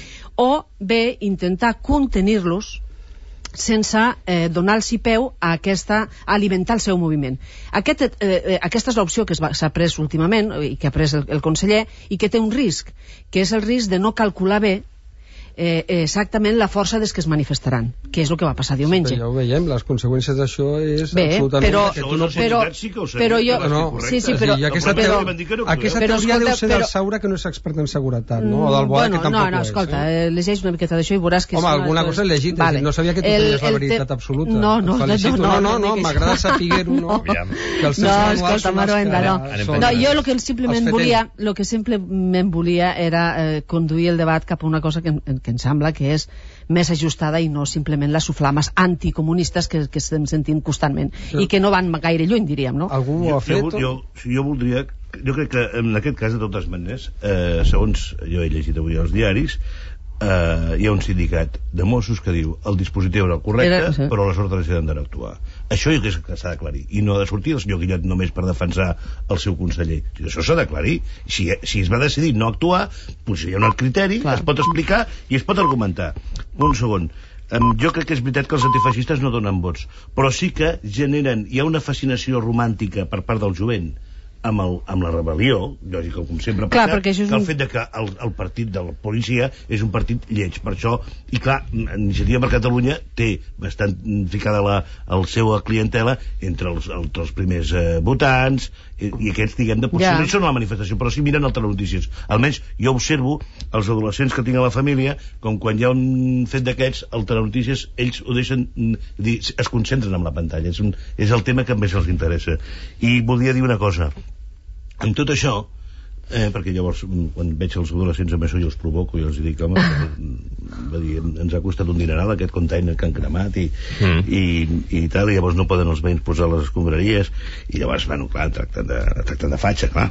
Speaker 5: o bé intentar contenir-los sense eh, donar-los peu a, aquesta, a alimentar el seu moviment. Aquest, eh, aquesta és l'opció que s'ha pres últimament i que ha pres el, el conseller, i que té un risc, que és el risc de no calcular bé eh, exactament la força des que es manifestaran, que és el que va passar diumenge.
Speaker 3: Sí, ja ho veiem, les conseqüències d'això és
Speaker 5: Bé,
Speaker 3: absolutament...
Speaker 5: però,
Speaker 3: que tu no
Speaker 5: però,
Speaker 4: sí que ho sabia,
Speaker 5: però jo...
Speaker 4: que
Speaker 3: no,
Speaker 5: sí, sí, però...
Speaker 3: I aquesta
Speaker 5: però,
Speaker 3: teoria, aquesta teoria deu ser del Saura, que no és expert en seguretat, no? O del Boada,
Speaker 5: bueno,
Speaker 3: que tampoc
Speaker 5: no, no,
Speaker 3: és.
Speaker 5: escolta, eh? llegeix una miqueta d'això i veuràs que...
Speaker 3: Home, alguna cosa he llegit, vale. No sabia que tu
Speaker 5: el,
Speaker 3: tenies la veritat
Speaker 5: te...
Speaker 3: absoluta.
Speaker 5: No, no, no, no,
Speaker 3: no, no, no, m'agrada saber-ho, no? Que els
Speaker 5: no, escolta, Maruenda, no. No, jo el que simplement volia, el que simplement volia era eh, conduir el debat cap a una cosa que, que em sembla que és més ajustada i no simplement les soflames anticomunistes que, que estem sentint constantment sí. I que no van gaire lluny, diríem, no?
Speaker 3: Algú ho ha fet?
Speaker 4: Jo, jo, jo voldria... Jo crec que en aquest cas, de totes maneres, eh, segons jo he llegit avui als diaris, eh, hi ha un sindicat de Mossos que diu el dispositiu era el correcte, era, sí. Però les ordres eren d'actuar. Això jo crec que s'ha d'aclarir. I no ha de sortir el senyor Guillot només per defensar el seu conseller. Això s'ha d'aclarir. Si, si es va decidir no actuar, doncs hi ha un criteri, clar. Es pot explicar i es pot argumentar. Un segon. Um, jo crec que és veritat que els antifeixistes no donen vots, però sí que generen... Hi ha una fascinació romàntica per part del jovent amb, el, amb la rebel·lió, lògic, com sempre
Speaker 5: clar,
Speaker 4: passa, que
Speaker 5: un...
Speaker 4: el fet de que el, el partit de la policia és un partit lleig, per això, i clar, Iniciativa per Catalunya té bastant ficada la, el seva clientela entre els, entre els primers eh, votants, i, i aquests, diguem, de potser no són a la manifestació, però sí miren el telenotícies. Almenys jo observo els adolescents que tinc a la família, com quan hi ha un fet d'aquests, el telenotícies, ells ho deixen, dir, es concentren en la pantalla, és, un, és el tema que més els interessa. I volia dir una cosa, amb tot això, eh, perquè llavors quan veig els adolescents amb això jo els provoco i els dic, home, va dir, ens ha costat un dineral aquest container que han cremat i, mm. i, i tal, i llavors no poden els veïns posar les escombraries i llavors, bueno, clar, tracten de, tracten de fatxa, clar.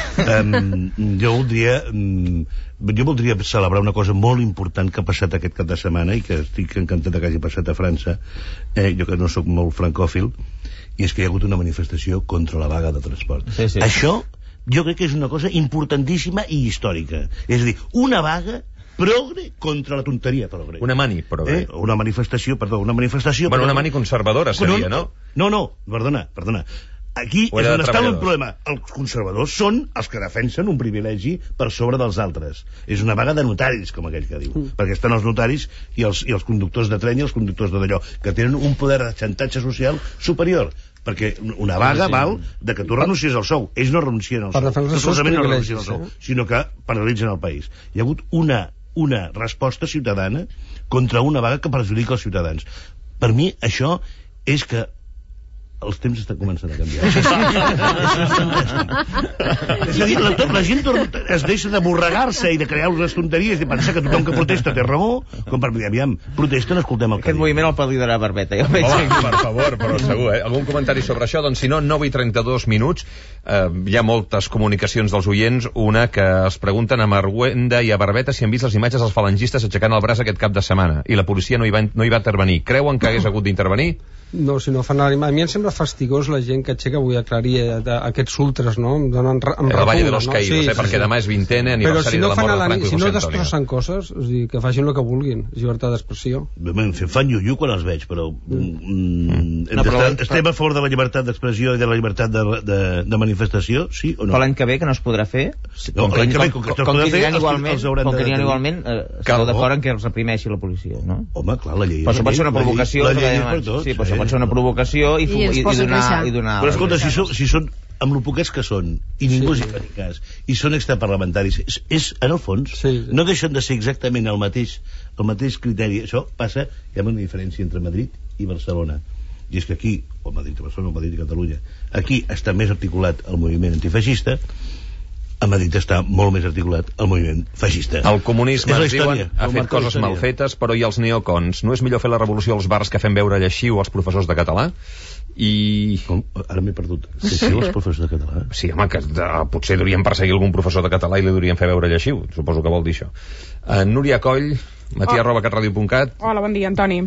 Speaker 4: um, jo voldria um, jo voldria celebrar una cosa molt important que ha passat aquest cap de setmana i que estic encantat que hagi passat a França, eh, jo que no sóc molt francòfil, i és que hi ha hagut una manifestació contra la vaga de transport. Sí, sí. Això jo crec que és una cosa importantíssima i històrica. És a dir, una vaga progre contra la tonteria progre.
Speaker 2: Una mani progre.
Speaker 4: Eh? Una manifestació, perdó, una manifestació...
Speaker 2: Bueno,
Speaker 4: perdó.
Speaker 2: Una mani conservadora seria, no?
Speaker 4: No, no, perdona, perdona. Aquí és on està el problema. Els conservadors són els que defensen un privilegi per sobre dels altres. És una vaga de notaris, com aquell que diu. Mm. Perquè estan els notaris i els, i els conductors de tren i els conductors de d'allò, que tenen un poder de xantatge social superior. Perquè una vaga sí, sí. val de que tu renuncies al sou. Ells no renuncien al sou. No solament no renuncien al sou, eh? Sinó que paralitzen el país. Hi ha hagut una, una resposta ciutadana contra una vaga que perjudica els ciutadans. Per mi això és que els temps estan començant a canviar. És a dir, la, la gent es deixa de borregar-se i de crear unes tonteries i pensar que tothom que protesta té raó, com per dir, aviam, protesten, escoltem el que
Speaker 6: Aquest
Speaker 4: diu.
Speaker 6: moviment el pot liderar Barbeta, jo veig.
Speaker 2: Home, per favor, però segur, eh? Algun comentari sobre això? Doncs si no, nou i trenta-dos minuts, eh, hi ha moltes comunicacions dels oients, una que es pregunten a Marguenda i a Barbeta si han vist les imatges dels falangistes aixecant el braç aquest cap de setmana, i la policia no hi va, no hi va intervenir. Creuen que hagués hagut d'intervenir?
Speaker 3: No, si no fan a mi em sembla fastigós la gent que aixeca, vull aclarir, eh, aquests ultres, no? Em donen em
Speaker 2: la Valle de los
Speaker 3: no?
Speaker 2: Caídos,
Speaker 3: sí,
Speaker 2: eh? Perquè
Speaker 3: sí.
Speaker 2: demà és vintena aniversari si no de la mort de Franco i
Speaker 3: Si no
Speaker 2: José
Speaker 3: destrossen
Speaker 2: Antonio.
Speaker 3: coses, o sigui, que facin el que vulguin, llibertat d'expressió.
Speaker 4: Em fan lluiu quan els veig, però mm, no, però estem, estem a favor de la llibertat d'expressió i de la llibertat de, de, de manifestació, sí o no?
Speaker 6: Però l'any que ve, que no es podrà fer?
Speaker 4: No, l'any que ve, com que es podrà fer,
Speaker 6: igualment, els hauran de... Com que n'hi igualment, esteu d'acord en que els reprimeixi la policia, no?
Speaker 4: Home, clar, la llei...
Speaker 6: Però això pot ser una provocació...
Speaker 4: La llei és per tots.
Speaker 6: Sí, però això pot ser una provocació i, I, i, donar, i donar...
Speaker 4: Però escolta, si, so, si són amb lo poquets que són, i ningú sí. hi fa cas, i són extraparlamentaris, és, és en el fons, sí. no deixen de ser exactament el mateix, el mateix criteri. Això passa, hi ha una diferència entre Madrid i Barcelona. I és que aquí, o Madrid i Barcelona, o Madrid i Catalunya, aquí està més articulat el moviment antifeixista, a Madrid està molt més articulat el moviment feixista.
Speaker 2: El comunisme, ens diuen, ha fet coses mal fetes, però i els neocons? No és millor fer la revolució als bars que fem veure lleixiu als professors de català? I...
Speaker 4: Com? Ara m'he perdut. Lleixiu als professors de català?
Speaker 2: Sí, home, que de, potser hauríem perseguir algun professor de català i li hauríem fer veure lleixiu. Suposo que vol dir això. Uh, Núria Coll, matí arroba catradio punt cat.
Speaker 1: Hola, bon dia, Antoni.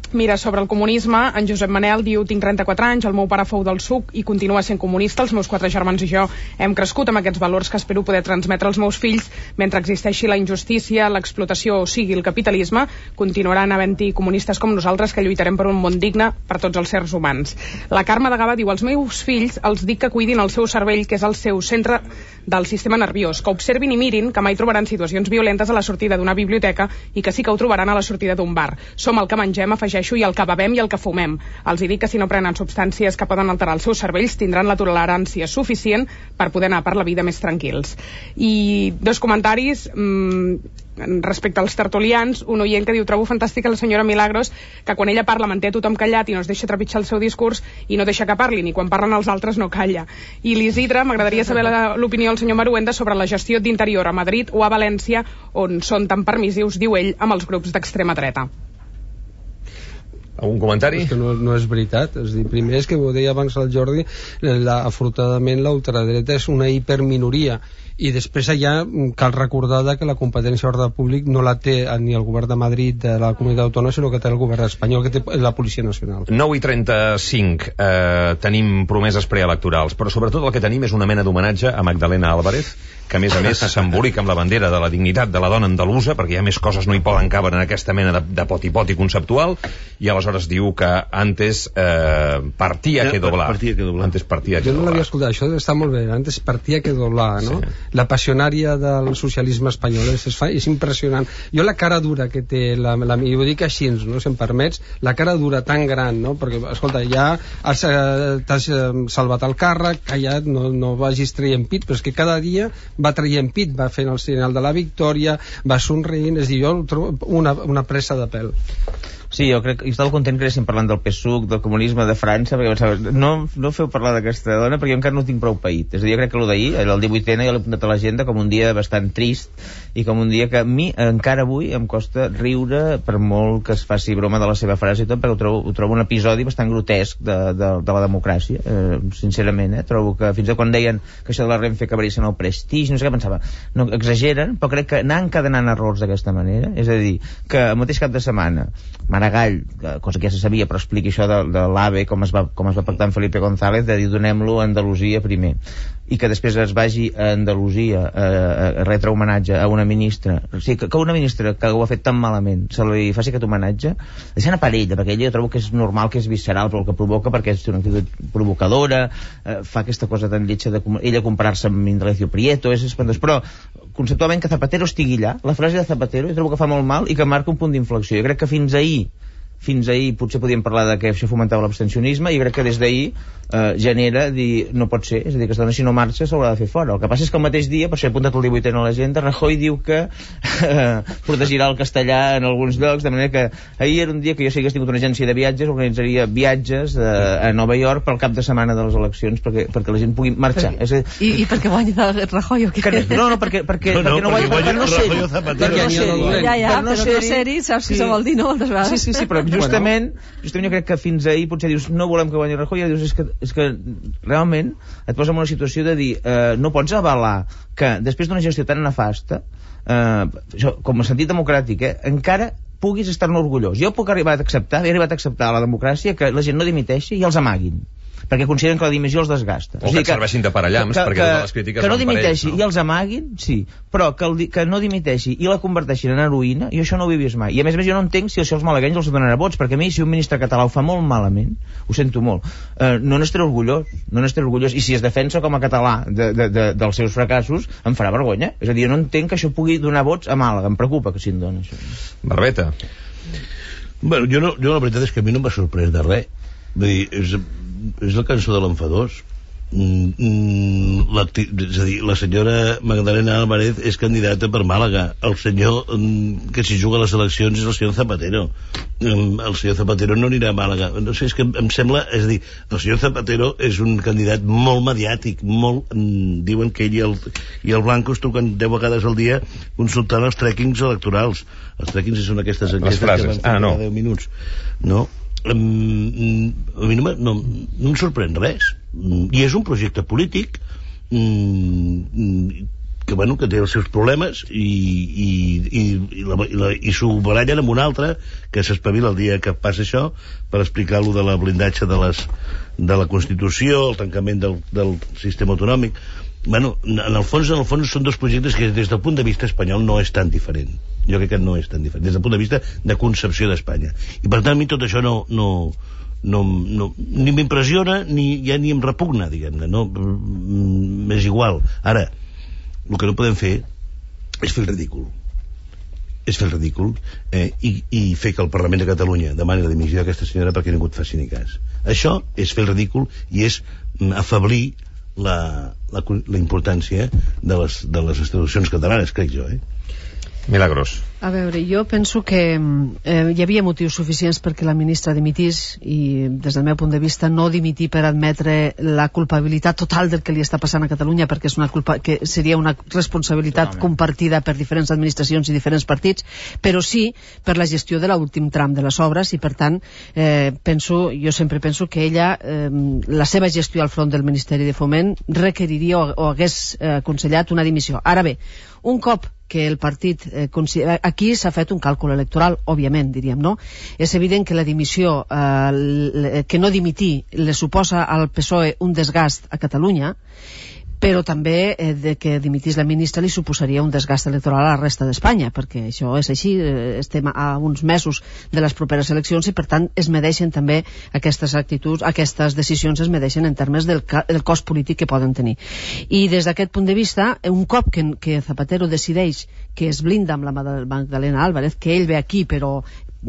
Speaker 1: Mira, sobre el comunisme, en Josep Manel diu: tinc trenta-quatre anys, el meu pare fou del S U C i continua sent comunista, els meus quatre germans i jo hem crescut amb aquests valors que espero poder transmetre als meus fills. Mentre existeixi la injustícia, l'explotació o sigui el capitalisme, continuaran havent-hi comunistes com nosaltres que lluitarem per un món digne per tots els sers humans. La Carme de Gava diu: als meus fills els dic que cuidin el seu cervell, que és el seu centre del sistema nerviós, que observin i mirin que mai trobaran situacions violentes a la sortida d'una biblioteca i que sí que ho trobaran a la sortida d'un bar. Som el que mengem, afegeixo, i el que bevem i el que fumem. Els hi dic que si no prenen substàncies que poden alterar els seus cervells tindran la tolerància suficient per poder anar per la vida més tranquils. I dos comentaris mmm, respecte als tertulians, un oient que diu: trobo fantàstica la senyora Milagros, que quan ella parla manté a tothom callat i no es deixa trepitjar el seu discurs i no deixa que parlin, i quan parlen els altres no calla. I l'Isidre, m'agradaria saber l'opinió del senyor Maruenda sobre la gestió d'Interior a Madrid o a València, on són tan permissius, diu ell, amb els grups d'extrema dreta.
Speaker 2: Algun comentari?
Speaker 3: És que no, no és veritat. És dir, primer és que ho deia abans el Jordi, la, afortunadament la ultradreta és una hiperminoria, i després allà cal recordar que la competència d'ordre públic no la té ni el govern de Madrid de la comunitat autònoma, sinó que té el govern espanyol, que té la Policia Nacional.
Speaker 2: nou i trenta-cinc, eh, tenim promeses preelectorals, però sobretot el que tenim és una mena d'homenatge a Magdalena Álvarez, que a més a més s'embolica amb la bandera de la dignitat de la dona andalusa, perquè ja més coses no hi poden caber en aquesta mena de, de poti-poti conceptual, i aleshores diu que antes eh, partía que doblar.
Speaker 4: Partía que doblar.
Speaker 2: Antes partía que
Speaker 3: jo no
Speaker 2: doblar.
Speaker 3: l'havia escoltat, això està molt bé, antes partía que doblar, no? Sí. La passionària del socialisme espanyol és, és, és impressionant. Jo la cara dura que té, la, la, i ho dic així, no, si em permets, la cara dura tan gran, no? Perquè, escolta, ja has, eh, t'has eh, salvat el càrrec, callat, no, no vagis traient pit, però és que cada dia va traient pit, va fent el senyal de la victòria, va somrient, és a dir, jo trobo una, una pressa de pèl.
Speaker 6: Sí, jo crec que estava content que anéssim parlant del P S U C, del comunisme de França, perquè pensava, no, no feu parlar d'aquesta dona perquè jo encara no tinc prou paït. És a dir, jo crec que el d'ahir, el divuitena, ja l'he apuntat a l'agenda com un dia bastant trist i com un dia que a mi encara avui em costa riure, per molt que es faci broma de la seva frase i tot, perquè ho trobo, ho trobo un episodi bastant grotesc de, de, de la democràcia, eh, sincerament, eh? Trobo que fins a quan deien que això de la Renfe acabaria sent el prestigi, no sé què pensava, no, exageren, però crec que anar encadenant errors d'aquesta manera, és a dir, que el mateix cap de setmana Maragall, cosa que ja se sabia, però expliqui això de, de l'AVE, com es va, com es va pactar amb Felipe González, de dir donem-lo a Andalusia primer, i que després es vagi a Andalusia a, a retre homenatge a una ministra, o sigui, que, que una ministra que ho ha fet tan malament se li faci aquest homenatge, deixant a per ella, perquè ella jo trobo que és normal, que és visceral pel que provoca, perquè és una actitud provocadora, eh, fa aquesta cosa tan lletja de ella comparar-se amb Indalecio Prieto, és espantós, però conceptualment que Zapatero estigui allà, la frase de Zapatero jo trobo que fa molt mal i que marca un punt d'inflexió. Jo crec que fins ahir fins ahir potser podíem parlar de que això fomentava l'abstencionisme, i crec que des d'ahir eh, genera dir, no pot ser, és a dir, que aquesta dona si no marxa s'haurà de fer fora. El que passa és que el mateix dia, per això he apuntat el divuitena a l'agenda, Rajoy diu que eh, protegirà el castellà en alguns llocs, de manera que ahir era un dia que jo si hagués tingut una agència de viatges organitzaria viatges eh, a Nova York pel cap de setmana de les eleccions perquè, perquè la gent pugui marxar. És a dir,
Speaker 5: I, I perquè guanyi Rajoy o què?
Speaker 6: Que, no, no, perquè, perquè, no, no, perquè no guanyi, perquè no ser-hi. Perquè no ser-hi.
Speaker 5: Ja, ja, però no ser-hi, saps què se vol dir, no? Moltes vegades.
Speaker 6: Sí, sí, sí, però justament, justament jo crec que fins ahir potser dius no volem que guanyi Rajoy, i dius és que, és que realment et posa en una situació de dir eh, no pots avalar que després d'una gestió tan nefasta eh, això, com a sentit democràtic eh, encara puguis estar-ne orgullós. Jo puc arribar a acceptar, he arribat a acceptar a la democràcia que la gent no dimiteixi i els amaguin, perquè consideren que la dimissió els desgasta.
Speaker 2: O, o sigui, que et serveixin de parallams, que, perquè totes les crítiques
Speaker 6: que no
Speaker 2: van
Speaker 6: dimiteixi
Speaker 2: per ells, no?
Speaker 6: I els amaguin, sí, però que, el, que no dimiteixi i la converteixin en heroïna, jo això no ho he vist mai. I a més a més jo no entenc si això els malaguenys els donarà vots, perquè a mi si un ministre català ho fa molt malament, ho sento molt, eh, no n'estaré orgullós, no n'estaré orgullós, i si es defensa com a català de, de, de, dels seus fracassos, em farà vergonya. És a dir, jo no entenc que això pugui donar vots a Màlaga, em preocupa que si en dona això.
Speaker 2: Barbeta.
Speaker 4: Bueno, jo, no, jo la veritat és que a mi no m'ha sorprès de res. Vull dir, és, és la cançó de l'enfadós. Mm, mm, la, és a dir, la senyora Magdalena Álvarez és candidata per Màlaga. El senyor mm, que s'hi juga a les eleccions és el senyor Zapatero. Mm, el senyor Zapatero no anirà a Màlaga. No sé, és que em sembla, és a dir, el senyor Zapatero és un candidat molt mediàtic, molt, mm, diuen que ell i el, i el Blanco es truquen deu vegades al dia consultant els tràquings electorals. Els tràquings són aquestes enquestes que van fer
Speaker 2: ah, no.
Speaker 4: deu minuts. No? Um, a mi no, no, no em sorprèn res, i és un projecte polític um, que, bueno, que té els seus problemes i, i, i, i, la, i, la, i s'ho barallen amb un altre que s'espavila el dia que passa això per explicar-lo de la blindatge de, les, de la Constitució, el tancament del, del sistema autonòmic. Bueno, en el fons, en el fons són dos projectes que des del punt de vista espanyol no és tan diferent. Jo crec que no és tan diferent, des del punt de vista de concepció d'Espanya. I per tant a mi tot això no... no No, no, ni m'impressiona ni, ja ni em repugna, diguem-ne, no? M'és igual. Ara, el que no podem fer és fer el ridícul és fer el ridícul eh, i, i fer que el Parlament de Catalunya demani la dimissió d'aquesta senyora perquè ningú et faci ni cas. Això és fer el ridícul i és afeblir la, la, la importància de les, de les institucions catalanes, crec jo, eh?
Speaker 2: Milagros.
Speaker 5: A veure, jo penso que eh, hi havia motius suficients perquè la ministra dimitís i des del meu punt de vista no dimitir per admetre la culpabilitat total del que li està passant a Catalunya, perquè és una culpa que seria una responsabilitat Totalment. compartida per diferents administracions i diferents partits, però sí per la gestió de l'últim tram de les obres i per tant eh, penso, jo sempre penso que ella eh, la seva gestió al front del Ministeri de Foment requeriria o, o hagués eh, aconsellat una dimissió. Ara bé, un cop que el partit eh, considera... Aquí s'ha fet un càlcul electoral, òbviament, diríem, no? És evident que la dimissió, eh, que no dimitir, le suposa al P S O E un desgast a Catalunya, però també eh, de que dimitís la ministra li suposaria un desgast electoral a la resta d'Espanya, perquè això és així, eh, estem a uns mesos de les properes eleccions i per tant es medeixen també aquestes actituds, aquestes decisions es medeixen en termes del, del cost polític que poden tenir. I des d'aquest punt de vista, un cop que, que Zapatero decideix que es blinda amb la Magdalena Álvarez, que ell ve aquí però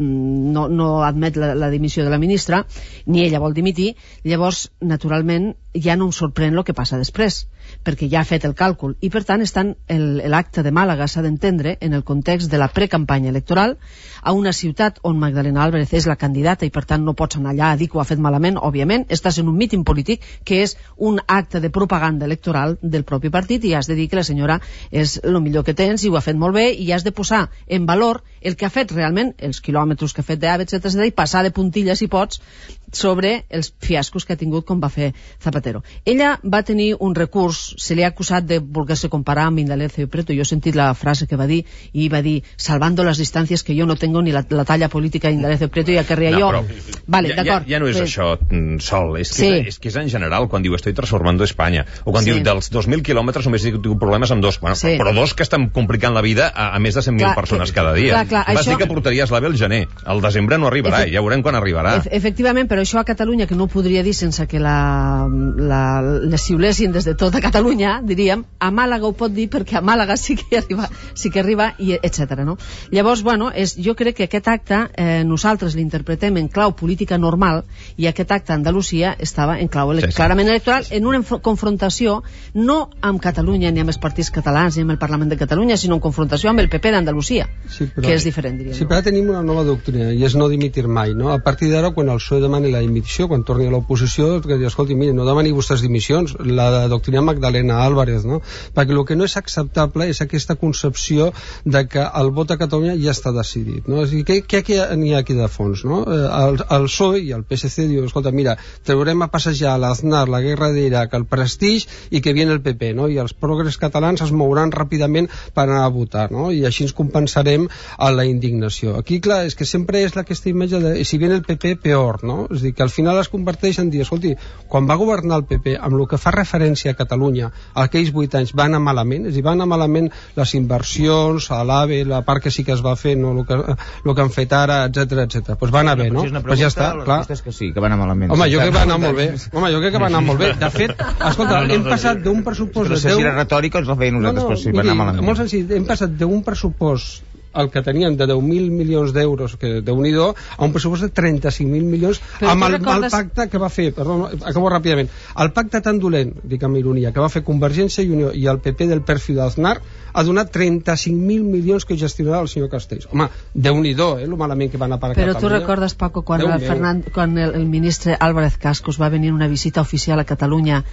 Speaker 5: no, no admet la, la dimissió de la ministra, ni ella vol dimitir, llavors, naturalment, ja no em sorprèn el que passa després, perquè ja ha fet el càlcul, i per tant estan l'acte de Màlaga s'ha d'entendre en el context de la precampanya electoral a una ciutat on Magdalena Álvarez és la candidata i per tant no pots anar allà a dir que ho ha fet malament, òbviament, estàs en un míting polític que és un acte de propaganda electoral del propi partit i has de dir que la senyora és el millor que tens i ho ha fet molt bé i has de posar en valor el que ha fet realment, els quilòmetres que ha fet d'AVE, etcètera, i passar de puntilles, si pots, sobre els fiascos que ha tingut com va fer Zapatero. Ella va tenir un recurs, se li ha acusat de voler-se comparar amb Indalecio Prieto, jo he sentit la frase que va dir, i va dir, salvando las distancias que yo no tengo ni la, la talla política de Indalecio Prieto, i ja querria no, jo... Però, vale,
Speaker 2: ja,
Speaker 5: d'acord.
Speaker 2: Ja, ja no és pues... això sol, és que, sí. és, és que és en general, quan diu estoy transformando España, o quan sí. diu dels dos mil quilòmetres només he tingut problemes amb dos, bueno, sí. però dos que estan complicant la vida a, a més de cent mil persones que, cada dia. Clar, clar, Vas això... dir que portaries l'AVE al gener, al desembre no arribarà, Efe... ja veurem quan arribarà. Efe efectivament, però això a Catalunya, que no ho podria dir sense que la, la, les xiulessin des de tota Catalunya, diríem, a Màlaga ho pot dir perquè a Màlaga sí que arriba, sí que arriba i etcètera. No? Llavors, bueno, és, jo crec que aquest acte eh, nosaltres l'interpretem en clau política normal i aquest acte a Andalusia estava en clau ele sí, sí. clarament electoral, en una confrontació no amb Catalunya ni amb els partits catalans ni amb el Parlament de Catalunya, sinó en confrontació amb el P P d'Andalusia, sí, però, que és diferent, diríem.
Speaker 3: Sí, però ara tenim una nova doctrina i és no dimitir mai, no? A partir d'ara, quan el P S O E demani la dimissió, quan torni a l'oposició, que dir, escolti, mire, no demani vostres dimissions, la doctrina Magdalena Álvarez, no? Perquè el que no és acceptable és aquesta concepció de que el vot a Catalunya ja està decidit, no? És a dir, què, què, què n'hi ha aquí de fons, no? El, el P S O E i el P S C diu, escolta, mira, traurem a passejar l'Aznar, la guerra d'Iraq, el prestigi i que viene el P P, no? I els progres catalans es mouran ràpidament per anar a votar, no? I així ens compensarem a la indignació. Aquí, clar, és que sempre és aquesta imatge de si viene el P P, peor, no? És a dir, que al final es converteix en dir, escolti, quan va governar el P P, amb el que fa referència a Catalunya, aquells vuit anys va anar malament, és a dir, va anar malament les inversions, a l'AVE, la part que sí que es va fer, no el que, el que han fet ara, etcètera, etcètera. Doncs va anar bé, no?
Speaker 6: Pues ja està, clar. És que sí, que va anar malament.
Speaker 3: Home, jo crec que va anar molt bé. Home, jo crec que va anar molt bé. De fet, escolta, hem passat d'un pressupost de deu...
Speaker 6: Però si era retòrica, ens la feien nosaltres, però sí, va anar malament.
Speaker 3: Molt senzill, hem passat d'un pressupost el que teníem de deu mil milions d'euros, que déu-n'hi-do, a un pressupost de trenta-cinc mil milions, però amb el recordes... mal pacte que va fer, perdó, acabo ràpidament, el pacte tan dolent, dic amb ironia, que va fer Convergència i Unió i el P P del perfil d'Aznar, ha donat trenta-cinc mil milions que gestionarà el senyor Castells. Home, déu-n'hi-do, eh, lo malament que va anar per a
Speaker 5: però
Speaker 3: Catalunya.
Speaker 5: Però tu recordes, Paco, quan, el, Fernand, quan el, el ministre Álvarez Cascos va venir una visita oficial a Catalunya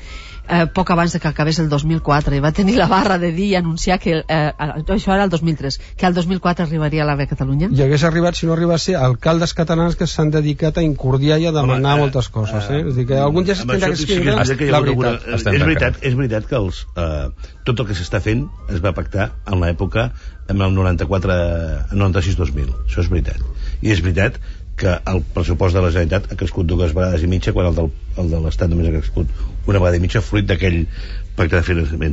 Speaker 5: eh, poc abans de que acabés el dos mil quatre, i va tenir la barra de dir i anunciar que, eh, això era el dos mil tres, que el dos mil quatre arribaria a l'A V E a Catalunya.
Speaker 3: I hagués arribat, si no arriba a ser, alcaldes catalans que s'han dedicat a incordiar i a demanar
Speaker 4: Home,
Speaker 3: moltes coses, eh? És a dir, que algun dia s'estendrà que escriure la veritat.
Speaker 4: És veritat, és veritat que els, eh, tot el que s'està fent es va pactar en l'època, en el noranta-quatre, noranta-sis dos mil. Això és veritat. I és veritat que el pressupost de la Generalitat ha crescut dues vegades i mitja, quan el, del, el de l'Estat només ha crescut una vegada i mitja, fruit d'aquell pacte de finançament.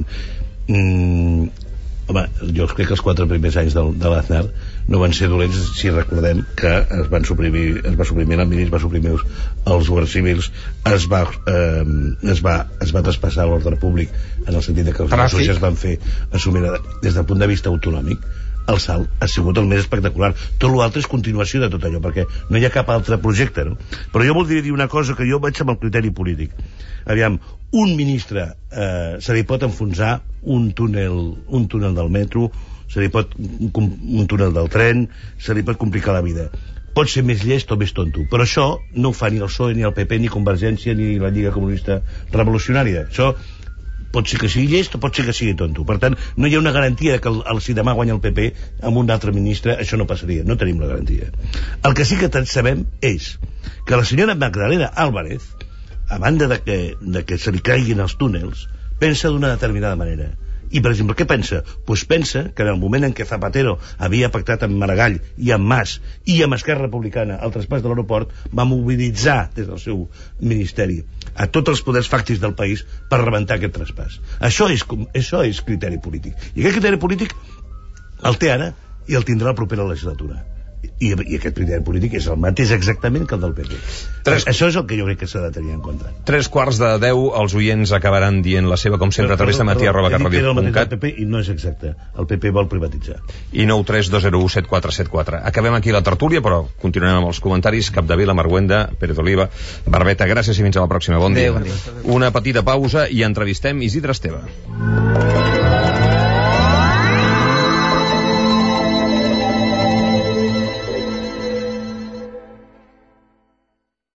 Speaker 4: Mm, home, jo crec que els quatre primers anys del, de l'Aznar no van ser dolents, si recordem que es van suprimir, es va suprimir el ministre, es va suprimir els, els governs civils, es va, eh, es va, es va traspassar l'ordre públic, en el sentit que els Mossos ja es van fer assumir des del punt de vista autonòmic. El salt ha sigut el més espectacular. Tot l'altre és continuació de tot allò, perquè no hi ha cap altre projecte, no? Però jo voldria dir una cosa que jo vaig amb el criteri polític. Aviam, un ministre eh, se li pot enfonsar un túnel, un túnel del metro, se li pot un túnel del tren, se li pot complicar la vida. Pot ser més llest o més tonto, però això no ho fa ni el P S O E, ni el P P, ni Convergència, ni la Lliga Comunista Revolucionària. Això pot ser que sigui llest o pot ser que sigui tonto. Per tant, no hi ha una garantia que el, el, si demà guanya el P P amb un altre ministre, això no passaria. No tenim la garantia. El que sí que sabem és que la senyora Magdalena Álvarez, a banda de que, de que se li caiguin els túnels, pensa d'una determinada manera. I, per exemple, què pensa? Pues pensa que en el moment en què Zapatero havia pactat amb Maragall i amb Mas i amb Esquerra Republicana el traspàs de l'aeroport, va mobilitzar des del seu ministeri a tots els poders fàctics del país per rebentar aquest traspàs. Això és, això és criteri polític. I aquest criteri polític el té ara i el tindrà la propera legislatura. I, i aquest criteri polític és el mateix exactament que el del P P. Tres... Això és el que jo crec que s'ha de tenir en compte.
Speaker 2: Tres quarts de deu, els oients acabaran dient la seva, com sempre, a través de matí arroba catradio punt cat.
Speaker 4: El P P i no és exacte. El P P vol privatitzar.
Speaker 2: I nou tres dos zero u set quatre set quatre. Acabem aquí la tertúlia, però continuarem amb els comentaris. Capdevila, Marguenda, Pérez Oliva, Barbeta, gràcies i fins a la pròxima. Bon dia.
Speaker 6: Adéu, bon dia.
Speaker 2: Una petita pausa i entrevistem Isidre Esteve.